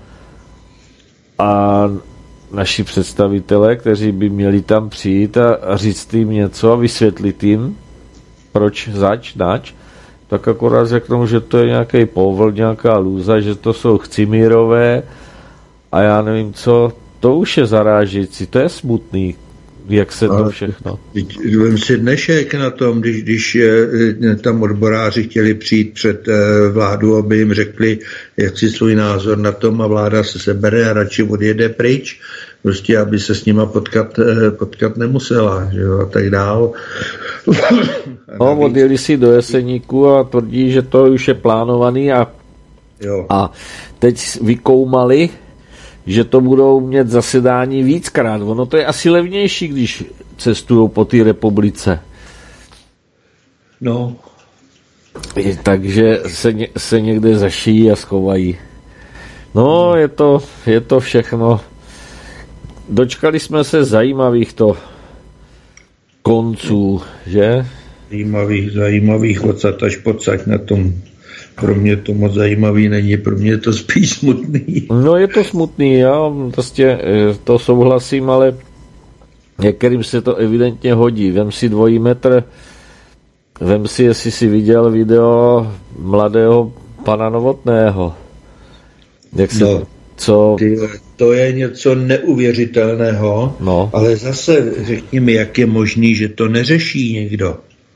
a naši představitelé, kteří by měli tam přijít a, a říct jim něco a vysvětlit jim, proč, zač, nač, tak akorát řeknou, že to je nějaký povl, nějaká lůza, že to jsou chcimírové a já nevím co, to už je zarážící, to je smutný. Jak se to všechno? Vem si dnešek na tom, když, když tam odboráři chtěli přijít před vládu, aby jim řekli, jak si svůj názor na tom a vláda se sebere a radši odjede pryč, prostě aby se s nima potkat, potkat nemusela, že jo, a tak dál. No, odjeli si do Jeseníku a tvrdí, že to už je plánovaný a, jo. A teď vykoumali, že to budou mít zasedání víckrát. Ono to je asi levnější, když cestujou po té republice. No. Takže se, ně, se někde zašijí a schovají. No, je to, je to všechno. Dočkali jsme se zajímavých to konců, že? Zajímavých, zajímavých odsad až pocať na tom. Pro mě to moc zajímavý není, pro mě je to spíš smutný. No je to smutný, já prostě to souhlasím, ale některým se to evidentně hodí. Vem si dvojí metr, vem si, jestli si viděl video mladého pana Novotného. Jak se, no, co... ty, to je něco neuvěřitelného, no. Ale zase řekni mi, jak je možný, že to neřeší někdo.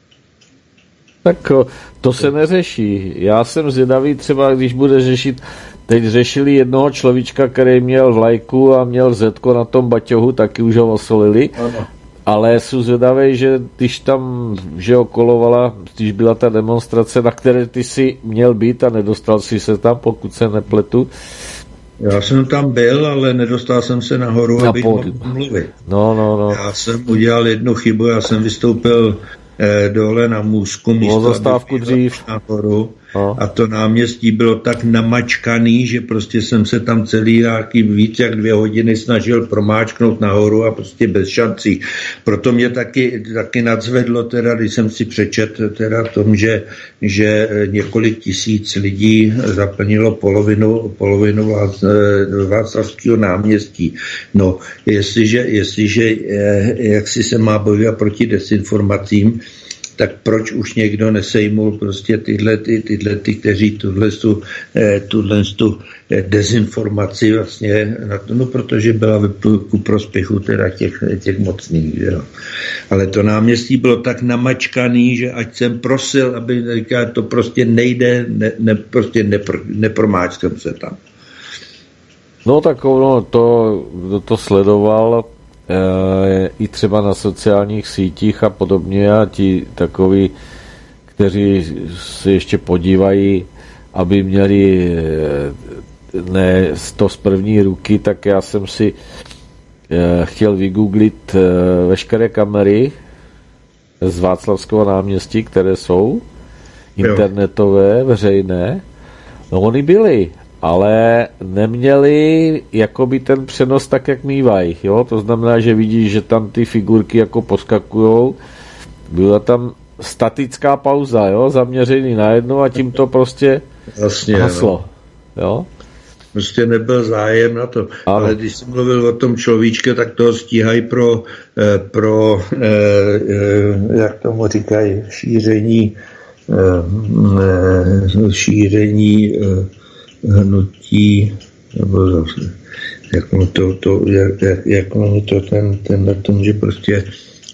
Tak to se neřeší. Já jsem zvědavý třeba, když bude řešit, teď řešili jednoho človíčka, který měl vlajku a měl zetko na tom baťohu, taky už ho osolili. Ano. Ale jsem zvědavý, že když tam, že okolovala, když byla ta demonstrace, na které ty si měl být a nedostal si se tam, pokud se nepletu. Já jsem tam byl, ale nedostal jsem se nahoru, na abych mohl mluvit. No, no, no. Já jsem udělal jednu chybu, já jsem vystoupil eh, dole na Můzku, místo zastávku dřív. Nahoru. No. A to náměstí bylo tak namačkaný, že prostě jsem se tam celý nějaký víc jak dvě hodiny snažil promáčknout nahoru a prostě bez šancí. Proto mě taky, taky nadzvedlo, teda, když jsem si přečetl teda tom, že, že několik tisíc lidí zaplnilo polovinu, polovinu Václavského náměstí. No, jestliže, jestliže jak si se má bojovat proti dezinformacím, tak proč už někdo nesejmul prostě tyhle, ty, tyhle ty, kteří tuhle tu, tuhle tu dezinformaci vlastně, no protože byla ku prospěchu teda těch, těch mocných, že jo. Ale to náměstí bylo tak namačkaný, že ať jsem prosil, aby říkal, to prostě nejde, ne, ne, prostě nepr, nepromáčkám se tam. No tak ono, to, kdo to sledoval, e, i třeba na sociálních sítích a podobně a ti takoví, kteří se ještě podívají, aby měli ne to z první ruky, tak já jsem si e, chtěl vygooglit e, veškeré kamery z Václavského náměstí, které jsou internetové, veřejné. No oni byly. ale neměli jakoby ten přenos tak, jak mývají, jo, to znamená, že vidíš, že tam ty figurky jako poskakujou, byla tam statická pauza, jo, zaměřený na jedno a tím to prostě vlastně haslo, no. Jo. Prostě nebyl zájem na to. Ano. Ale když jsem mluvil o tom človíčke, tak toho stíhají pro, pro jak tomu říkají, šíření šíření hnutí, nebo jak mu to, to, jak, jak mu to ten, ten na tom, že prostě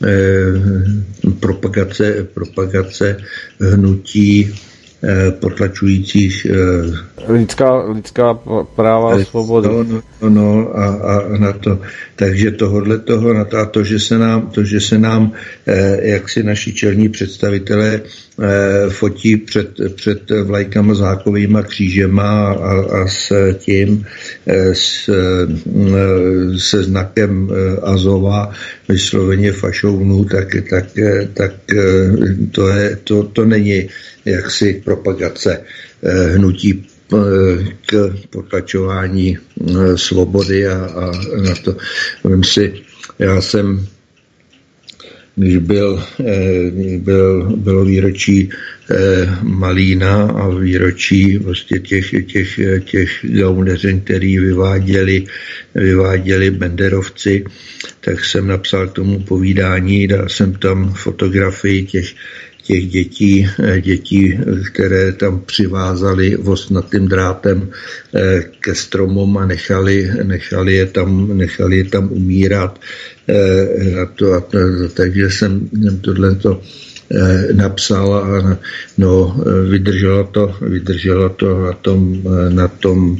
propagace, propagace hnutí potlačujících lidská, lidská práva a svobody. No, no, no a, a na to. Takže tohodle toho, na to, a to, že se nám, to, že se nám eh, jak si naši čelní představitelé eh, fotí před, před vlajkama s hákovýma křížema a, a s tím, eh, s, eh, se znakem eh, Azova, vysloveně fašounů, tak, tak, tak eh, to, je, to, to není jaksi propagace eh, hnutí k potlačování svobody a, a na to. Vím si, já jsem, když byl, byl, bylo výročí Malína a výročí vlastně těch, těch, těch gauneřin, který vyváděli, vyváděli banderovci, tak jsem napsal k tomu povídání, dal jsem tam fotografii těch těch dětí, dětí, které tam přivázali osnatým drátem ke stromům a nechali, nechali, je, tam, nechali je tam umírat. A to, a to, takže jsem tohleto napsal a no, vydrželo to, vydrželo to na tom, na tom,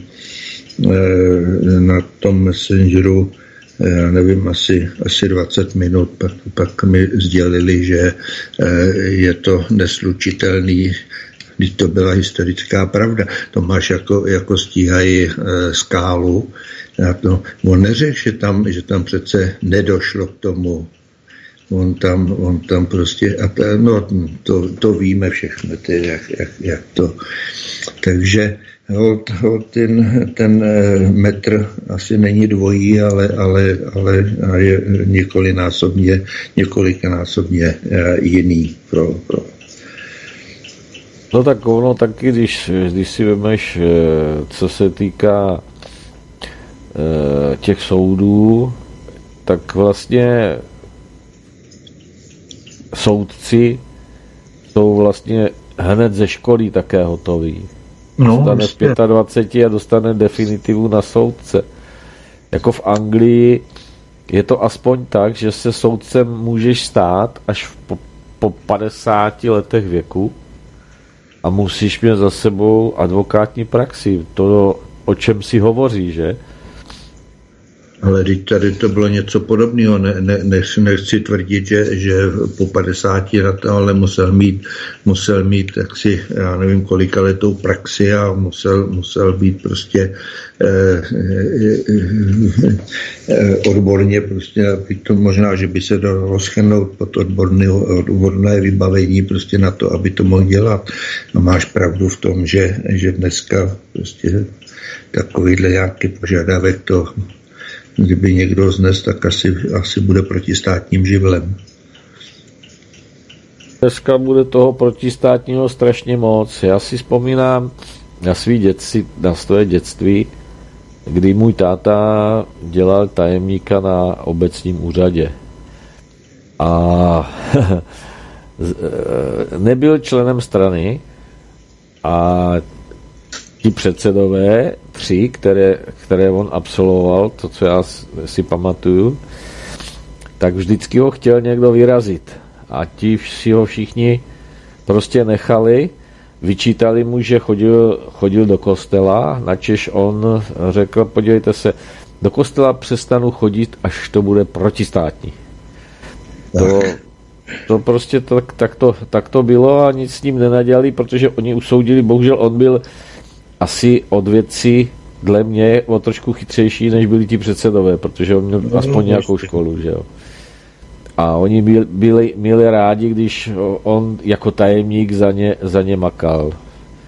na tom messengeru, já nevím, asi, asi dvacet minut, pak, pak mi sdělili, že je to neslučitelný, když to byla historická pravda. To máš jako, jako stíhají Skálu. A to, on neřekl, že tam, že tam přece nedošlo k tomu. On tam, on tam prostě, a to, no, to, to víme všechno, ty, jak, jak, jak to. Takže Hold, hold, ten, ten metr asi není dvojí, ale, ale, ale je několikanásobně, několikanásobně jiný. Pro, pro. No tak ono taky, když, když si vemeš, co se týká těch soudů, tak vlastně soudci jsou vlastně hned ze školy také hotoví. Dostane v dvacet pět a dostane definitivu na soudce. Jako v Anglii je to aspoň tak, že se soudcem můžeš stát až po, po padesáti letech věku a musíš mít za sebou advokátní praxi. To, o čem si hovoří, že? Ale teď tady to bylo něco podobného. Ne, ne, nechci, nechci tvrdit, že, že po padesáti na to, ale musel mít, musel mít taksi, já nevím, kolika letou praxi a musel, musel být prostě eh, eh, odborně, prostě, to možná, že by se dalo schrnout pod odborné, odborné vybavení prostě na to, aby to mohl dělat. A máš pravdu v tom, že, že dneska prostě takovýhle nějaký požadavek to kdyby někdo znes, tak asi, asi bude protistátním živlem. Dneska bude toho protistátního strašně moc. Já si vzpomínám na svý dětství, na své dětství, kdy můj táta dělal tajemníka na obecním úřadě. A nebyl členem strany a ti předsedové, tři, které, které on absolvoval, to, co já si pamatuju, tak vždycky ho chtěl někdo vyrazit. A ti si ho všichni prostě nechali, vyčítali mu, že chodil, chodil do kostela, načež on řekl, podívejte se, do kostela přestanu chodit, až to bude protistátní. To, to prostě tak, tak, to, tak to bylo a nic s ním nenadělali, protože oni usoudili, bohužel on byl asi od věci, dle mě, o trošku chytřejší, než byli ti předsedové, protože on měl aspoň nějakou školu, že jo. A oni byli, byli, měli rádi, když on jako tajemník za ně, za ně makal.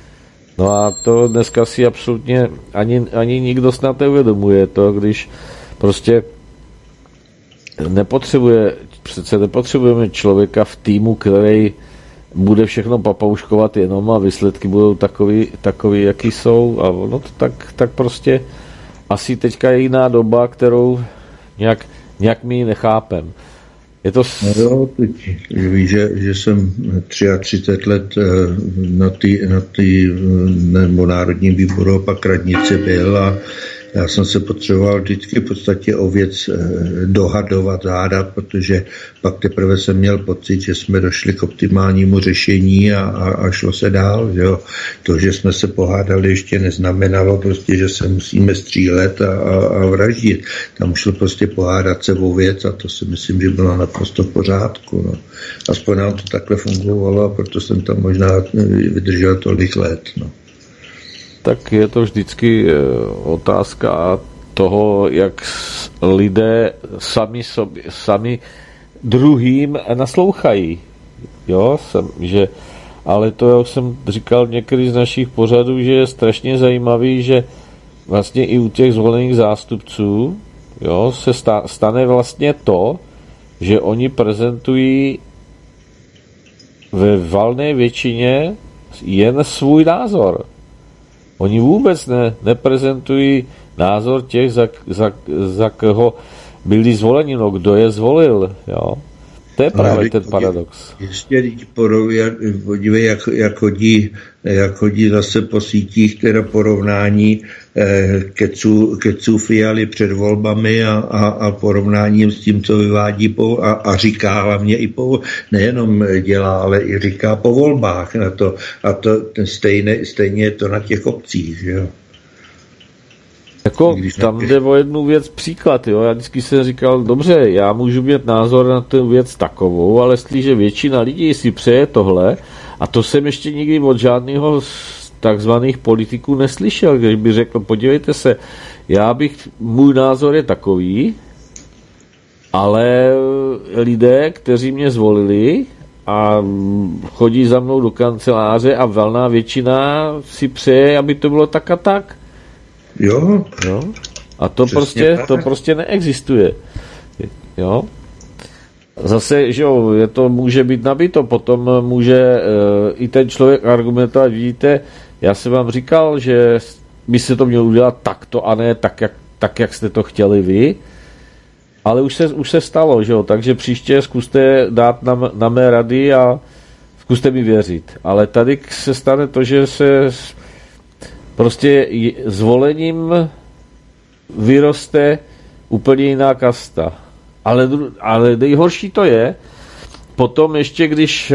No a to dneska si absolutně ani, ani nikdo snad neuvědomuje to, když prostě nepotřebuje, přece nepotřebujeme člověka v týmu, který bude všechno papouškovat jenom a výsledky budou takový, takový jaký jsou a no to tak, tak prostě asi teďka je jiná doba, kterou nějak, nějak my nechápem. Je to... S... No jo, teď víš, že, že jsem třicet tři let na té na nebo Národním výboru a pak radnici byl a já jsem se potřeboval vždycky v podstatě o věc dohadovat, hádat, protože pak teprve jsem měl pocit, že jsme došli k optimálnímu řešení a, a, a šlo se dál. Že jo. To, že jsme se pohádali, ještě neznamenalo prostě, že se musíme střílet a, a, a vraždit. Tam šlo prostě pohádat se o věc a to si myslím, že bylo naprosto v pořádku. No. Aspoň nám to takhle fungovalo a proto jsem tam možná vydržel tolik let. No. Tak je to vždycky otázka toho, jak lidé sami, sobě, sami druhým naslouchají. Jo, jsem, že, ale to já už jsem říkal některý z našich pořadů, že je strašně zajímavý, že vlastně i u těch zvolených zástupců jo, se sta, stane vlastně to, že oni prezentují ve valné většině jen svůj názor. Oni vůbec ne, neprezentují názor těch, za, za, za koho byli zvoleni, no kdo je zvolil, jo. To je právě ten paradox. Ještě podívej, jak, jak, chodí, jak chodí zase po sítích teda porovnání eh, keců, keců Fialy před volbami a, a, a porovnáním s tím, co vyvádí po, a, a říká hlavně i po, nejenom dělá, ale i říká po volbách na to. A to stejně, stejně je to na těch obcích, že jo. Jako tam jde o jednu věc příklad, jo. Já vždycky jsem říkal, dobře, já můžu mít názor na tu věc takovou, ale jestliže většina lidí si přeje tohle, a to jsem ještě nikdy od žádného z takzvaných politiků neslyšel, když by řekl, podívejte se, já bych, můj názor je takový, ale lidé, kteří mě zvolili a chodí za mnou do kanceláře a valná většina si přeje, aby to bylo tak a tak. Jo. jo. A to prostě, to prostě neexistuje. Jo. Zase, že jo, je to může být nabito, potom může e, i ten člověk argumentovat, vidíte, já jsem vám říkal, že by se to mělo udělat takto a ne tak, jak, tak, jak jste to chtěli vy, ale už se, už se stalo, že jo, takže příště zkuste dát na, na mé rady a zkuste mi věřit. Ale tady se stane to, že se prostě zvolením vyroste úplně jiná kasta. Ale, ale nejhorší to je, potom ještě když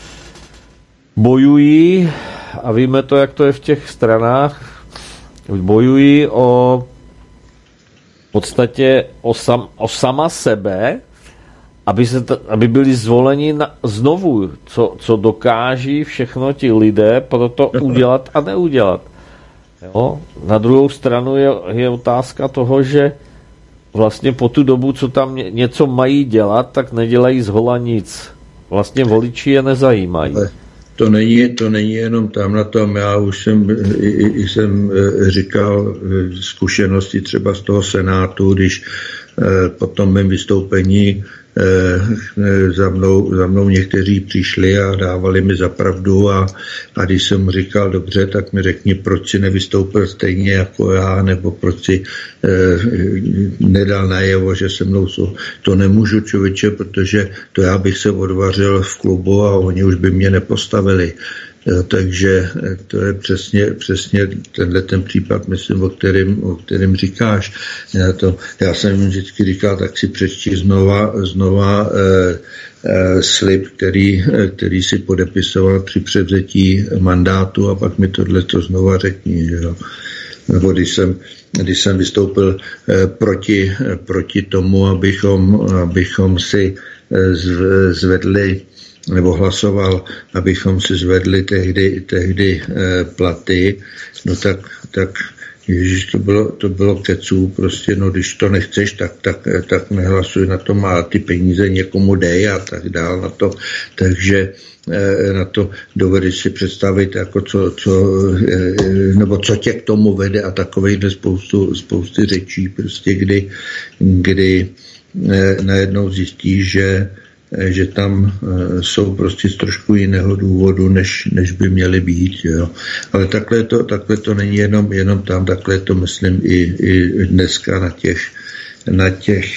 bojují, a víme to, jak to je v těch stranách, bojují o v podstatě o, sam, o sama sebe, aby, se to, aby byli zvoleni na, znovu, co, co dokáží všechno ti lidé pro to udělat a neudělat. Jo? Na druhou stranu je, je otázka toho, že vlastně po tu dobu, co tam něco mají dělat, tak nedělají zhola nic. Vlastně voliči je nezajímají. To není, to není jenom tam na tom. Já už jsem, i, i jsem říkal zkušenosti třeba z toho Senátu, když po tom mém vystoupení za mnou, za mnou někteří přišli a dávali mi za pravdu a, a když jsem říkal, dobře, tak mi řekni, proč si nevystoupil stejně jako já, nebo proč si eh, nedal najevo, že se mnou jsou. To nemůžu, člověče, protože to já bych se odvařil v klubu a oni už by mě nepostavili. Takže to je přesně, přesně tenhle ten případ, myslím, o kterém, o kterém říkáš. Já, to, já jsem vždycky říkal, tak si přečti znova, znova eh, eh, slib, který, který si podepisoval při převzetí mandátu a pak mi tohleto znova řekni. Že jo. Nebo když jsem, když jsem vystoupil eh, proti, eh, proti tomu, abychom, abychom si eh, zvedli nebo hlasoval, abychom si zvedli tehdy, tehdy e, platy, no tak, tak Ježiš, to bylo, to bylo keců, prostě, no když to nechceš, tak, tak, tak nehlasuj na to, má ty peníze někomu dej a tak dál na to, takže na to dovedeš si představit, jako co, co, nebo co tě k tomu vede a takovejhle spoustu, spousty řečí, prostě kdy, kdy najednou zjistíš, že že tam jsou prostě z trošku jiného důvodu, než, než by měly být. Jo. Ale takhle to, takhle to není jenom, jenom tam, takhle to myslím i, i dneska na těch, na těch,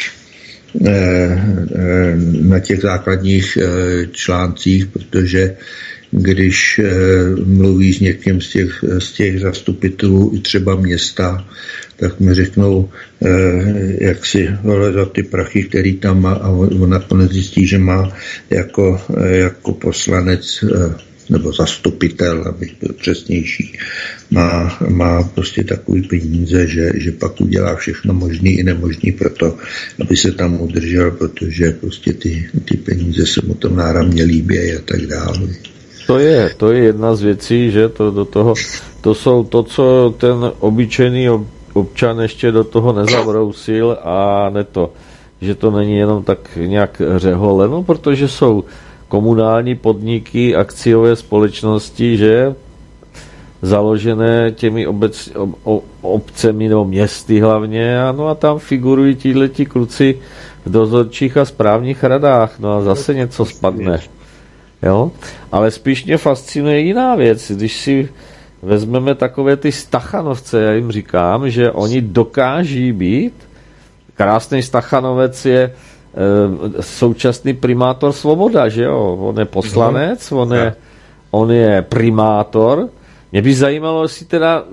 na těch základních článcích, protože když mluví s někým z těch, z těch zastupitelů i třeba města, tak mi řeknou, jak si za ty prachy, který tam má, a on nakonec zjistí, že má jako, jako poslanec nebo zastupitel, abych byl přesnější, má, má prostě takový peníze, že, že pak udělá všechno možný i nemožný pro to, aby se tam udržel, protože prostě ty, ty peníze se mu tam náramně líbí a tak dále. To je, to je jedna z věcí, že to do toho, to jsou to, co ten obyčejný občan ještě do toho nezabrousil a ne to, že to není jenom tak nějak řehole, no, protože jsou komunální podniky, akciové společnosti, že založené těmi obec, ob, obcemi nebo městy hlavně, a no a tam figurují tíhleti kluci v dozorčích a správních radách, no a zase něco spadne. Jo? Ale spíš mě fascinuje jiná věc, když si vezmeme takové ty Stachanovce, já jim říkám, že oni dokáží být, krásný Stachanovec je e, současný primátor Svoboda, že jo, on je poslanec, on je, on je primátor. Mě by zajímalo, jestli teda e,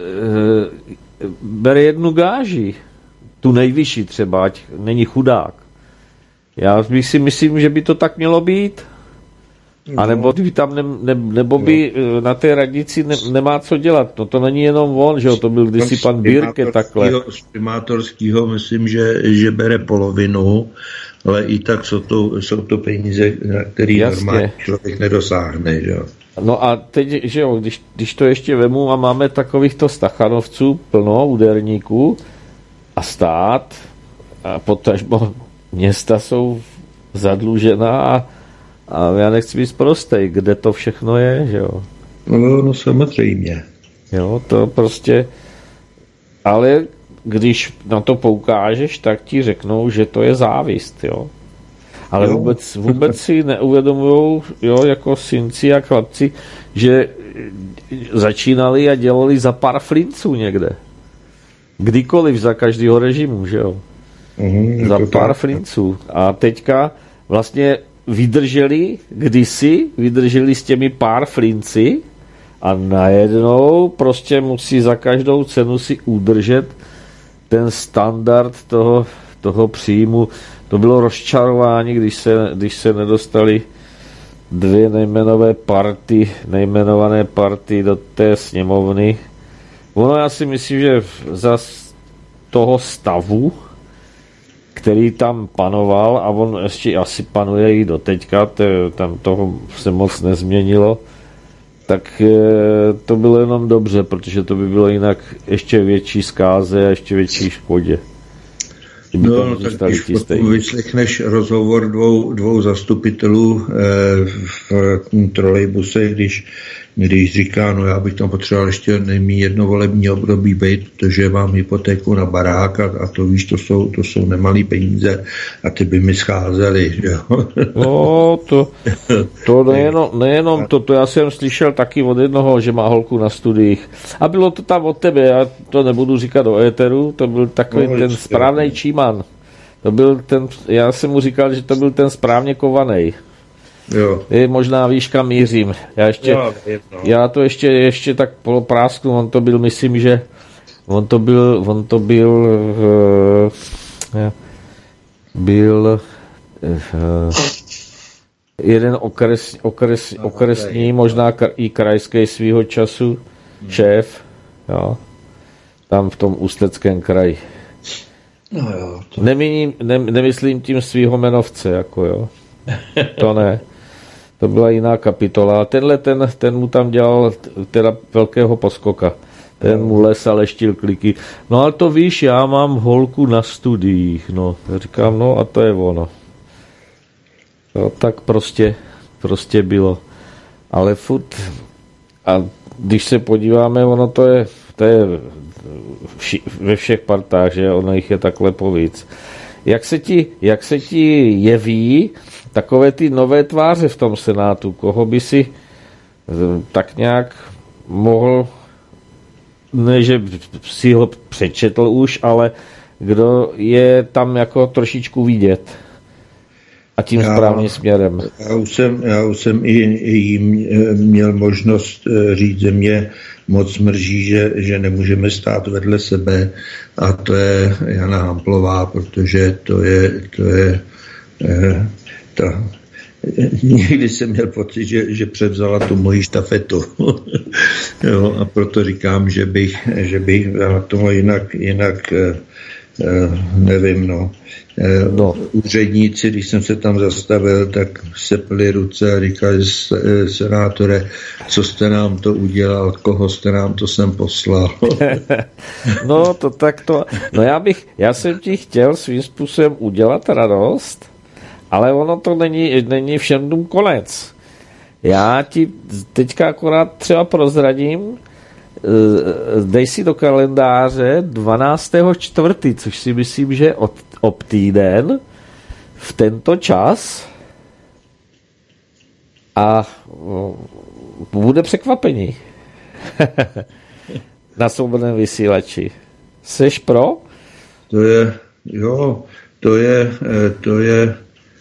bere jednu gáži, tu nejvyšší třeba, ať není chudák. Já bych si myslím, že by to tak mělo být. A nebo by tam ne, ne, nebo by no. na té radnici ne, nemá co dělat. No to není jenom on, že jo, to byl kdysi pan Birke takhle. Z primátorského myslím, že, že bere polovinu, ale i tak jsou to, jsou to peníze, na který normálně člověk nedosáhne, že jo. No a teď, že jo, když, když to ještě vemu a máme takovýchto Stachanovců plno, úderníků a stát a potažmo města jsou zadlužená a A já nechci být prostej, kde to všechno je, že jo? No, no samozřejmě. Jo, to prostě... Ale když na to poukážeš, tak ti řeknou, že to je závist, jo? Ale jo. Vůbec, vůbec si neuvědomujou, jo, jako synci a chlapci, že začínali a dělali za pár flinců někde. Kdykoliv, za každého režimu, že jo? Mm, za pár tak. flinců. A teďka vlastně vydrželi kdysi, vydrželi s těmi pár flinci a najednou prostě musí za každou cenu si udržet ten standard toho, toho příjmu. To bylo rozčarování, když se, když se nedostali dvě nejmenové party, nejmenované party do té sněmovny. Ono já si myslím, že za toho stavu, který tam panoval, a on ještě asi panuje i do teďka, to, tam toho se moc nezměnilo, tak to bylo jenom dobře, protože to by bylo jinak ještě větší zkáze a ještě větší škodě. No, no tak když vyslechneš rozhovor dvou, dvou zastupitelů eh, v trolejbuse, když, když říká, no já bych tam potřeboval ještě nejmí jedno volební období být, protože mám hypotéku na barák a, a to víš, to jsou, to jsou nemalý peníze a ty by mi scházely. Jo? No, to, to nejenom, nejenom to, to já jsem slyšel taky od jednoho, že má holku na studiích. A bylo to tam od tebe, já to nebudu říkat do éteru, to byl takový no, ten správnej číman. To byl ten, já jsem mu říkal, že to byl ten správně kovanej. Jo. Je, možná víš, kam mířím. Já, ještě, jo, já to ještě, ještě tak poloprásknu, on to byl, myslím, že on to byl, on to byl uh, byl uh, jeden okres, okres, okresní, možná i krajský svýho času šéf, jo, tam v tom Ústeckém kraji. No jo, to... Nemíním, ne, nemyslím tím svýho jmenovce, jako jo. To ne. To byla jiná kapitola. Tenhle ten, ten mu tam dělal teda velkého poskoka. Ten mu lesal leštil kliky. No ale to víš, já mám holku na studiích. No, já říkám, no a to je ono. No, tak prostě, prostě bylo. Ale furt, a když se podíváme, ono to je, to je vši, ve všech partách, že ono jich je takhle povíc. Jak se ti, jak se ti jeví takové ty nové tváře v tom Senátu? Koho by si tak nějak mohl, ne, že si ho přečetl už, ale kdo je tam jako trošičku vidět a tím já, správným směrem? Já už jsem, já už jsem i, i měl možnost říct, že mě moc mrží, že, že nemůžeme stát vedle sebe, a to je Jana Hamplová, protože to je, to je eh, ta, někdy jsem měl pocit, že, že převzala tu moji štafetu. Jo, a proto říkám, že bych, že bych na tomu jinak, jinak eh, nevím, no. no. Úředníci, když jsem se tam zastavil, tak sepli ruce a říkali, senátore, co jste nám to udělal, koho jste nám to sem poslal. No, to tak to, no já bych, já jsem ti chtěl svým způsobem udělat radost, ale ono to není, není všem dům konec. Já ti teďka akorát třeba prozradím, dej si do kalendáře dvanáctého čtvrtého což si myslím, že od, ob týden v tento čas a bude překvapení na svobodném vysílači. Seš pro? To je, jo, to je, to je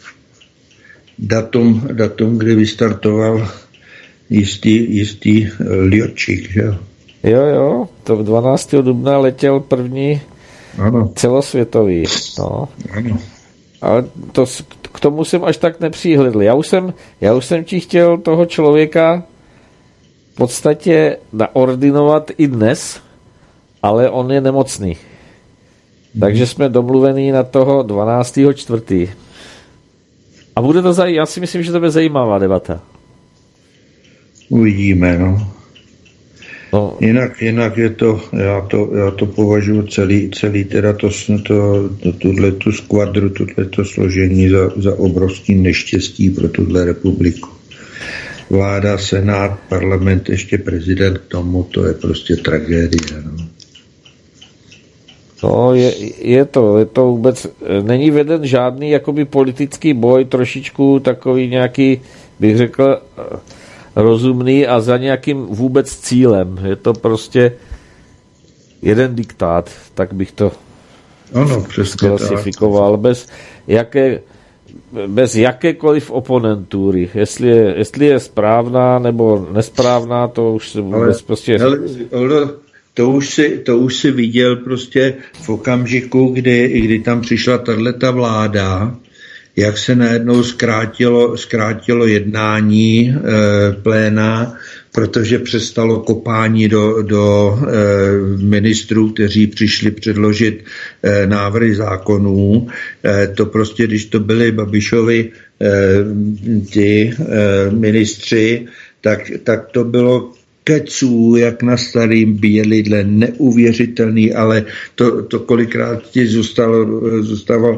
datum, datum, kdy vystartoval jistý, jistý Ljočík, že jo? Jo, jo, to dvanáctého dubna letěl první ano. celosvětový. No. Ano. Ale to, k tomu jsem až tak nepřihledl. Já už jsem, já už jsem ti chtěl toho člověka v podstatě naordinovat i dnes, ale on je nemocný. Hmm. Takže jsme domluvení na toho dvanáctého čtvrtého A bude to zajímavé, já si myslím, že to bude zajímavá debata. Uvidíme, no. No. Jinak, jinak je to, já to, já to považuji celý, celý teda to, to, to, tuto skvadru, tuto složení za, za obrovský neštěstí pro tuhle republiku. Vláda, senát, parlament, ještě prezident k tomu, to je prostě tragédie. No, no je, je to, je to vůbec, není veden žádný jakoby politický boj, trošičku takový nějaký, bych řekl, rozumný a za nějakým vůbec cílem. Je to prostě jeden diktát, tak bych to ano, klasifikoval. Bez, jaké, bez jakékoliv oponentury. Jestli je, jestli je správná nebo nesprávná, to už se vůbec ale, prostě... Ale, to, už si, to už si viděl prostě v okamžiku, kdy, kdy tam přišla tato vláda, jak se najednou zkrátilo, zkrátilo jednání e, pléna, protože přestalo kopání do, do e, ministrů, kteří přišli předložit e, návrhy zákonů. E, to prostě, když to byli Babišovi e, ti e, ministři, tak, tak to bylo keců, jak na starým bělidle, neuvěřitelný, ale to, to kolikrát ti zůstalo, zůstával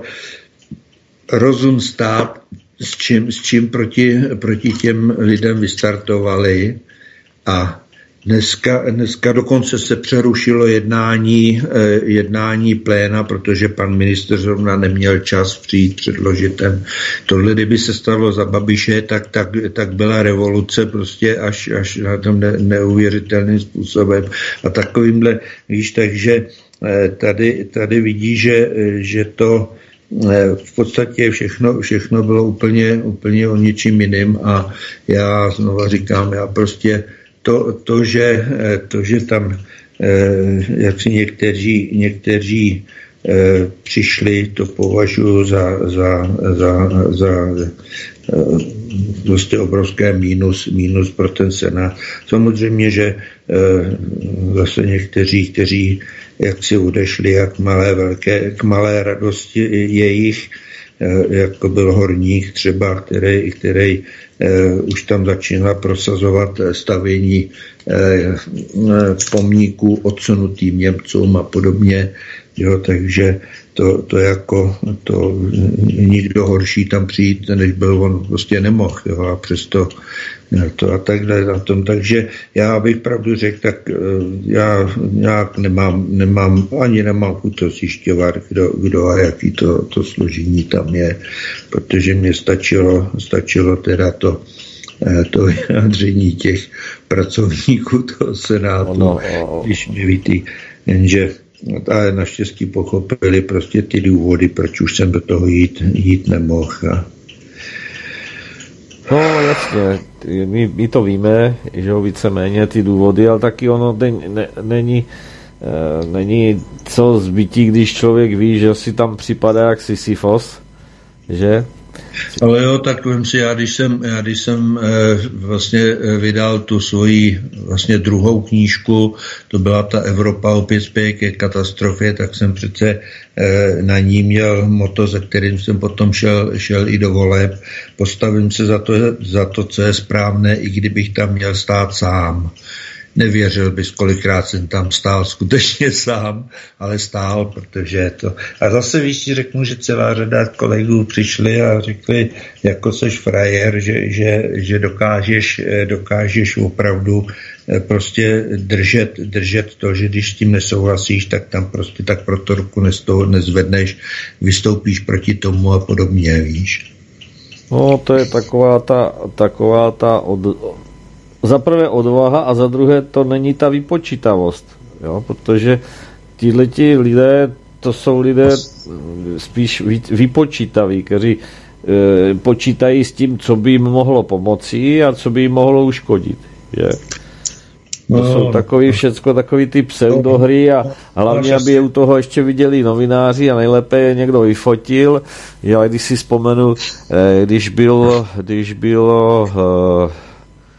rozum stát, s čím, s čím proti, proti těm lidem vystartovali. A dneska, dneska dokonce se přerušilo jednání, jednání pléna, protože pan ministr zrovna neměl čas přijít předložit ten. Tohle, kdyby se stalo za Babiše, tak, tak, tak byla revoluce prostě až, až na tom ne, neuvěřitelným způsobem. A takovýmhle, víš, takže tady, tady vidí, že, že to v podstatě všechno, všechno bylo úplně, úplně o něčím jiným a já znova říkám, já prostě to, to, že, to, že tam jak si někteří, někteří přišli, to považuji za, za, za, za prostě obrovské mínus, mínus pro ten Senát. Samozřejmě, že zase někteří, kteří jak si odešli, jak malé, velké, k malé radosti jejich, jako byl Horník třeba, který, který už tam začínal prosazovat stavění pomníků odsunutým Němcům a podobně. Jo, takže to, to jako to nikdo horší tam přijít, než byl on, prostě nemohl, jo, a přesto to a takhle na tom. Takže já bych pravdu řekl, tak já nějak nemám, nemám ani nemám chuť to zjišťovat, kdo, kdo a jaký to, to složení tam je, protože mě stačilo, stačilo teda to to vyjádření těch pracovníků toho Senátu, no, no. Když mi vítý, jenže ale naštěstí pochopili prostě ty důvody, proč už jsem do toho jít, jít nemohl. A... No jasně, my, my to víme, že jo, víceméně ty důvody, ale taky ono ne, ne, není, e, není co zbytí, když člověk ví, že si tam připadá jak Sisyfos, že? Ale jo, tak vím si, já když jsem, já když jsem eh, vlastně vydal tu svoji vlastně druhou knížku, to byla ta Evropa opět spěje ke katastrofě, tak jsem přece eh, na ní měl motto, za kterým jsem potom šel, šel i do voleb. Postavím se za to, za to, co je správné, i kdybych tam měl stát sám. Nevěřil bys, kolikrát jsem tam stál skutečně sám, ale stál, protože to... A zase víš, si řeknu, že celá řada kolegů přišli a řekli, jako seš frajer, že, že, že dokážeš, dokážeš opravdu prostě držet, držet to, že když s tím nesouhlasíš, tak tam prostě tak proto ruku nezvedneš, vystoupíš proti tomu a podobně, víš. No, to je taková ta, taková ta od... za prvé odvaha a za druhé to není ta vypočítavost, jo? Protože tíhleti lidé, to jsou lidé spíš vypočítaví, kteří e, počítají s tím, co by jim mohlo pomoci a co by jim mohlo uškodit. Je? To no, jsou takový všecko, takový ty pseudohry a hlavně, aby je u toho ještě viděli novináři a nejlépe je někdo vyfotil. Já když si vzpomenu, e, když bylo, když bylo e,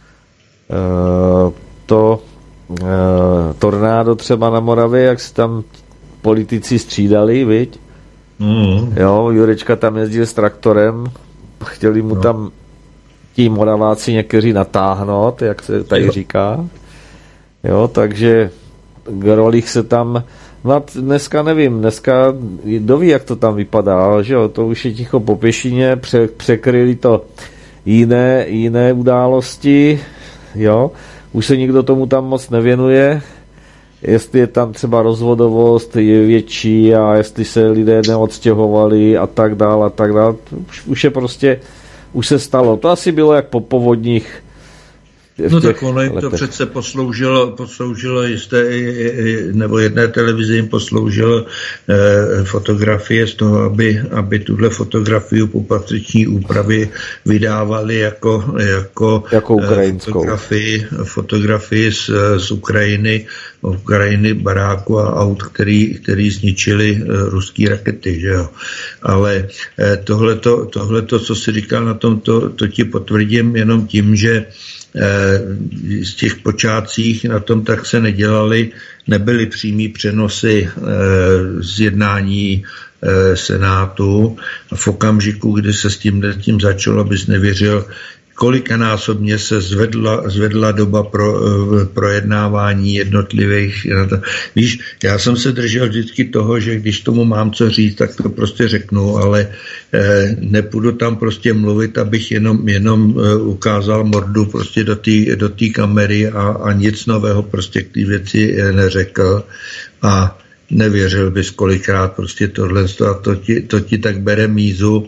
to uh, tornádo třeba na Moravě, jak se tam politici střídali, viď? Mm. Jo, Jurečka tam jezdil s traktorem, chtěli mu no. tam ti Moraváci někteří natáhnout, jak se tady jo. říká. Jo, takže Grolich se tam, no dneska nevím, dneska kdo ví, jak to tam vypadá, že jo, to už je ticho po pěšině, pře, překryli to jiné, jiné události, jo, už se nikdo tomu tam moc nevěnuje, jestli je tam třeba rozvodovost je větší a jestli se lidé neodstěhovali a tak dál a tak dál, už, už je prostě, už se stalo, to asi bylo jak po povodních. No tak ono jim to přece posloužilo, posloužilo jisté, nebo jedné televizi jim posloužilo eh, fotografie z toho, aby, aby tuhle fotografii po patřiční úpravy vydávali jako, jako, jako ukrajinskou. Eh, fotografii, fotografii z, z Ukrajiny, Ukrajiny baráku a aut, který, který zničili eh, ruský rakety, že jo. Ale eh, tohleto, tohleto, co si říkal na tom, to, to ti potvrdím jenom tím, že z těch počátcích na tom tak se nedělali, nebyly přímý přenosy z jednání Senátu a v okamžiku, kdy se s tím, tím začalo, bys nevěřil, kolikanásobně se zvedla, zvedla doba pro projednávání jednotlivých. Víš, já jsem se držel vždycky toho, že když tomu mám co říct, tak to prostě řeknu, ale eh, nepůjdu tam prostě mluvit, abych jenom, jenom eh, ukázal mordu prostě do té do té kamery a, a nic nového prostě k té věci eh, neřekl a nevěřil bys kolikrát prostě tohle a to ti, to ti tak bere mízu.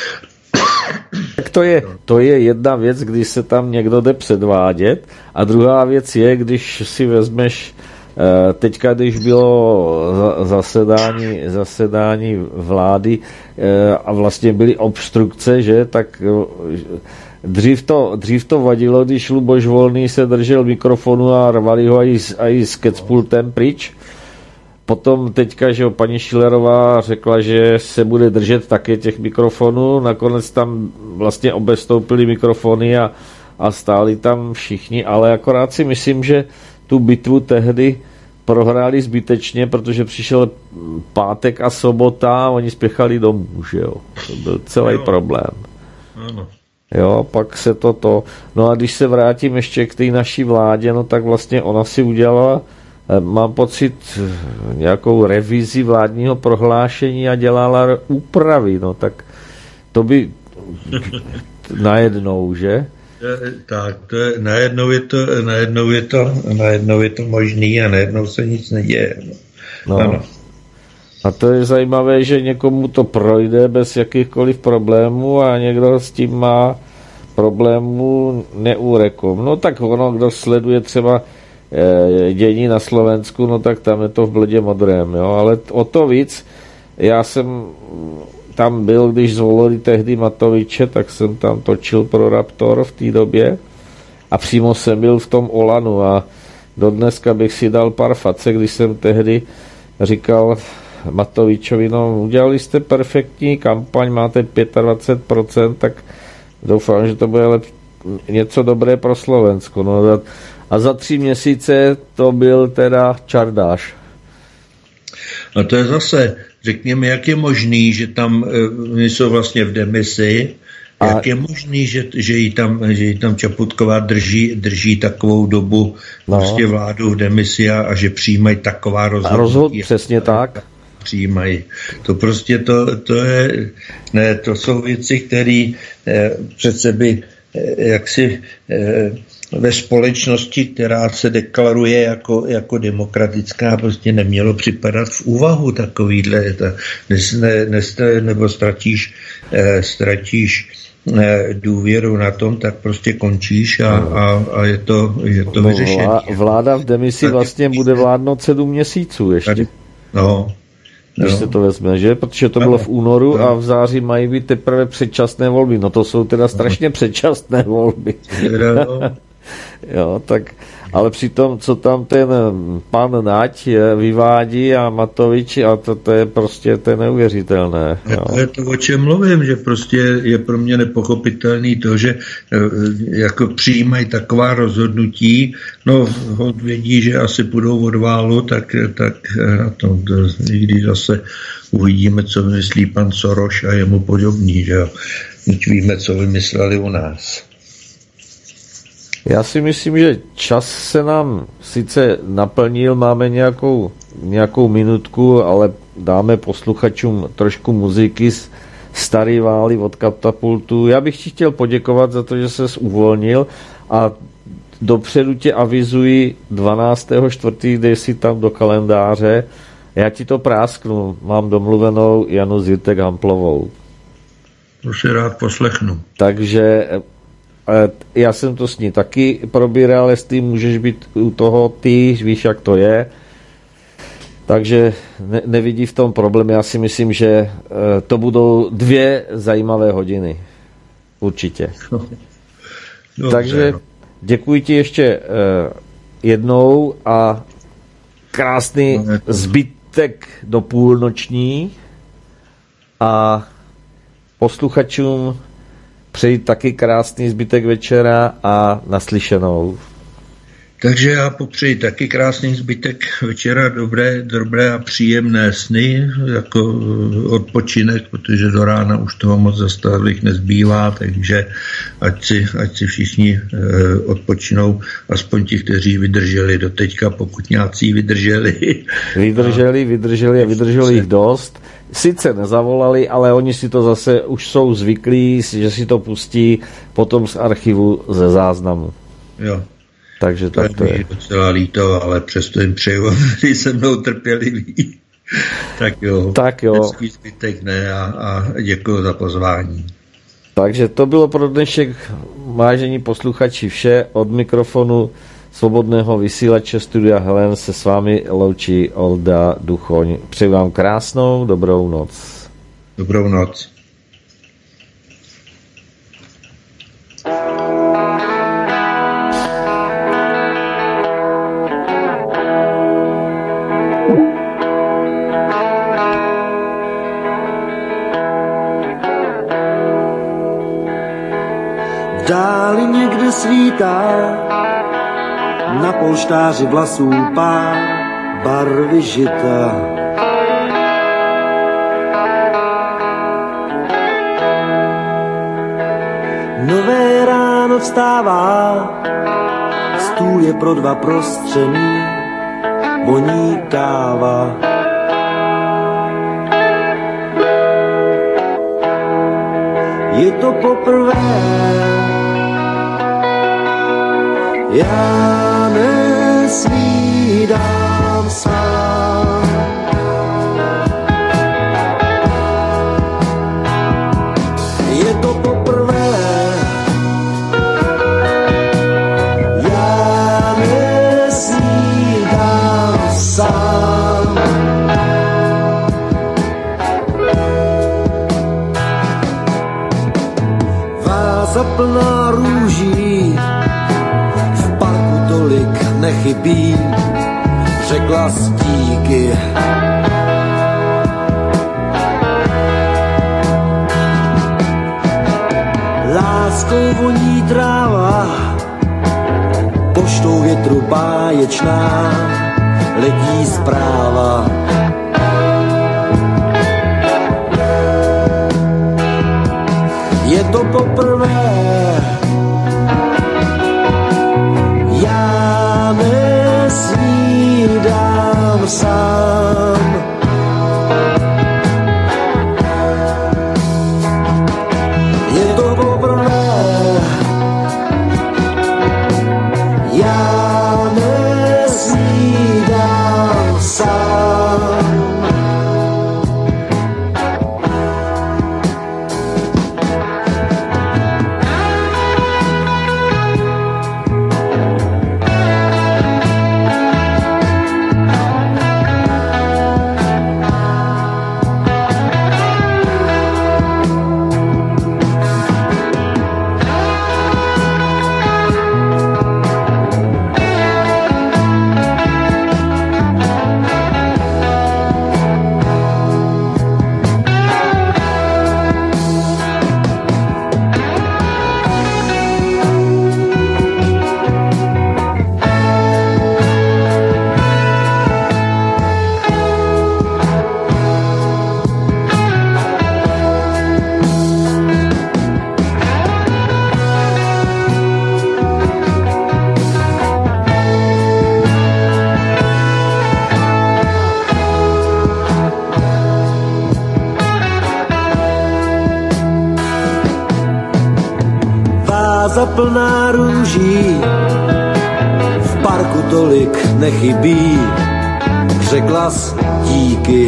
Tak to je, to je jedna věc, když se tam někdo jde předvádět a druhá věc je, když si vezmeš teďka, když bylo zasedání, zasedání vlády a vlastně byly obstrukce, že, tak dřív to, dřív to vadilo, když Luboš Volný se držel mikrofonu a rvali ho i s, i s kecpultem pryč. Potom teďka, že paní Schillerová řekla, že se bude držet také těch mikrofonů, nakonec tam vlastně obestoupili mikrofony a, a stáli tam všichni, ale akorát si myslím, že tu bitvu tehdy prohráli zbytečně, protože přišel pátek a sobota a oni spěchali domů, že jo. To byl celý jo. problém. Ano. Jo, pak se toto... No a když se vrátím ještě k té naší vládě, no tak vlastně ona si udělala, mám pocit, nějakou revizi vládního prohlášení a dělala úpravy, no tak to by najednou, že? Tak, to je, najednou, je to, najednou, je to, najednou je to možný a najednou se nic neděje. No. Ano. A to je zajímavé, že někomu to projde bez jakýchkoliv problémů a někdo s tím má problémů neúrekom. No tak ono, kdo sleduje třeba e, dění na Slovensku, no tak tam je to v bledě modrém, jo, ale o to víc, já jsem tam byl, když zvolili tehdy Matoviče, tak jsem tam točil pro Raptor v té době a přímo jsem byl v tom Olanu a dodneska bych si dal pár facek, když jsem tehdy říkal Matovičovi, no udělali jste perfektní kampaň, máte dvacet pět procent, tak doufám, že to bude lep, něco dobré pro Slovensko. No a za tři měsíce to byl teda čardáš. A to je zase, řekněme, jak je možný, že tam e, jsou vlastně v demisi, a jak je možný, že, že, jí tam, že jí tam Čaputková drží, drží takovou dobu no. prostě vládu v demisi a, a že přijímají taková rozhodnutí. A rozhod, přesně tak. Přijímají. To prostě to, to je, ne, to jsou věci, které eh, přece by eh, jaksi eh, ve společnosti, která se deklaruje jako, jako demokratická, prostě nemělo připadat v úvahu takovýhle, ta, nes, ne, nes, nebo ztratíš, eh, ztratíš eh, důvěru na tom, tak prostě končíš a, a, a je to, je to no, vyřešené. Vláda v demisi vlastně bude vládnout sedm měsíců ještě. Tady, no. Když no. se to vezme, že? Protože to bylo v únoru no. a v září mají být teprve předčasné volby. No to jsou teda strašně předčasné volby. No. Jo, tak, ale přitom, co tam ten pan Nať vyvádí a Matovič, a to, to je prostě to je neuvěřitelné. Jo. To je to, o čem mluvím, že prostě je pro mě nepochopitelný to, že jako přijímají taková rozhodnutí, no vědí, že asi půjdou od válu, tak, tak na tom, když zase uvidíme, co vymyslí pan Soros a jemu podobný, že jo. Teď víme, co vymysleli u nás. Já si myslím, že čas se nám sice naplnil, máme nějakou, nějakou minutku, ale dáme posluchačům trošku muziky z Starý vály od Katapultu. Já bych ti chtěl poděkovat za to, že ses uvolnil a dopředu tě avizuji dvanáctého čtvrtého dej si tam do kalendáře. Já ti to prásknu, mám domluvenou Janu Zirtek-Hamplovou. To si rád poslechnu. Takže já jsem to s ní taky probíral, jestli můžeš být u toho ty, víš, jak to je. Takže ne, nevidí v tom problém. Já si myslím, že to budou dvě zajímavé hodiny. Určitě. Dobře, takže děkuji ti ještě jednou a krásný zbytek do půlnoční a posluchačům přeji taky krásný zbytek večera a naslyšenou. Takže já popřeji taky krásný zbytek večera, dobré, dobré a příjemné sny, jako odpočinek, protože do rána už toho moc zastavit nezbývá, takže ať si, ať si všichni eh, odpočinou, aspoň ti, kteří vydrželi do teďka, pokud nějací vydrželi. Vydrželi, vydrželi a vydrželi jich dost. Sice nezavolali, ale oni si to zase už jsou zvyklí, že si to pustí potom z archivu ze záznamu. Jo. Takže to tak to je. Docela líto, ale přesto jim přeju, aby se mnou trpěliví. Tak jo. Tak jo. Hezký zbytek ne a, a děkuji za pozvání. Takže to bylo pro dnešek, vážení posluchači, vše. Od mikrofonu Svobodného vysílače Studia Helen se s vámi loučí Olda Duchoň. Přeji vám krásnou, dobrou noc. Dobrou noc. V dáli někde svítá na polštáři vlasů pár barvy žita. Nové ráno vstává, stůl je pro dva prostřený, voní káva. Je to poprvé, já nesvídám sám. Je to poprvé, já nesvídám sám. Váza plná růží, v parku tolik nechybí, řekla díky. Láskou voní tráva, poštou větru báječná, letí zpráva. Je to poprvé, já nesvídám sám. Je to poprvé, já nesvídám sám. Plná růží, v parku tolik nechybí, řekla jsi díky.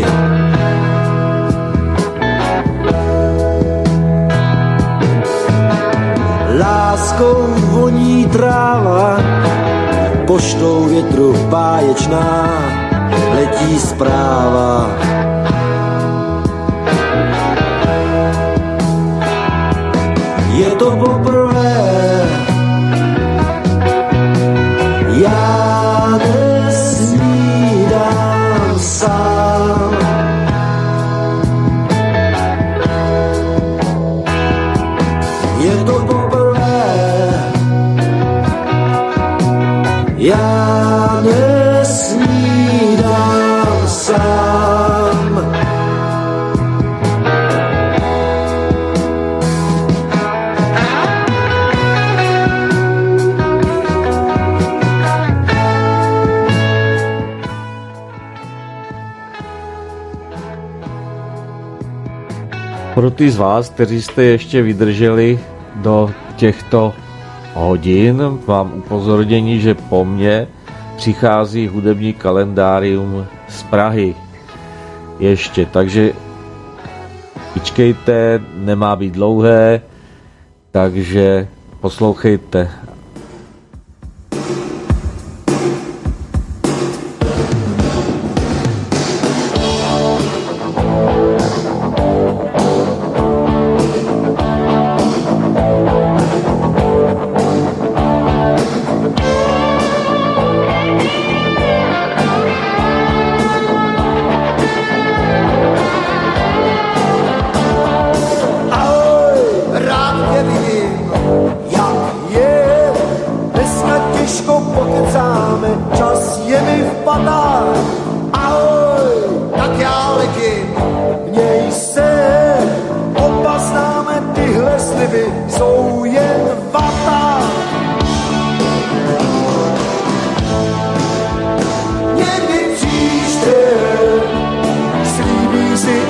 Láskou voní tráva, poštou větru báječná, letí zpráva. Je to poprvé, já nesvídám sám. Je to poprvé, já nesvídám sám. Pro ty z vás, kteří jste ještě vydrželi do těchto hodin, mám upozornění, že po mně přichází hudební kalendárium z Prahy. Ještě, takže vyčkejte, nemá být dlouhé, takže poslouchejte. Ahoj, rád tě vidím, jak je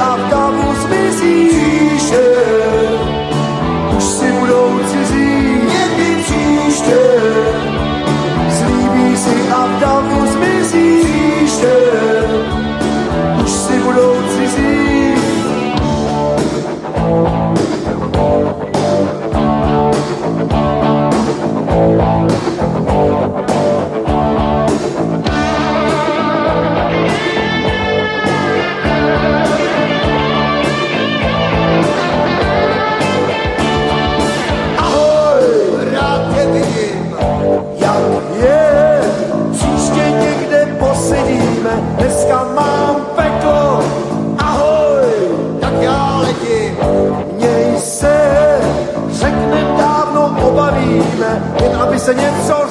a v davu zmizíše. Už si budou cizí někdy příště. Zlíbí si a v davu zmizíše. Už si budou cizí. Dneska mám peklo, ahoj, tak já letím. Měj se, řekne dávno obavíme, jen aby se něco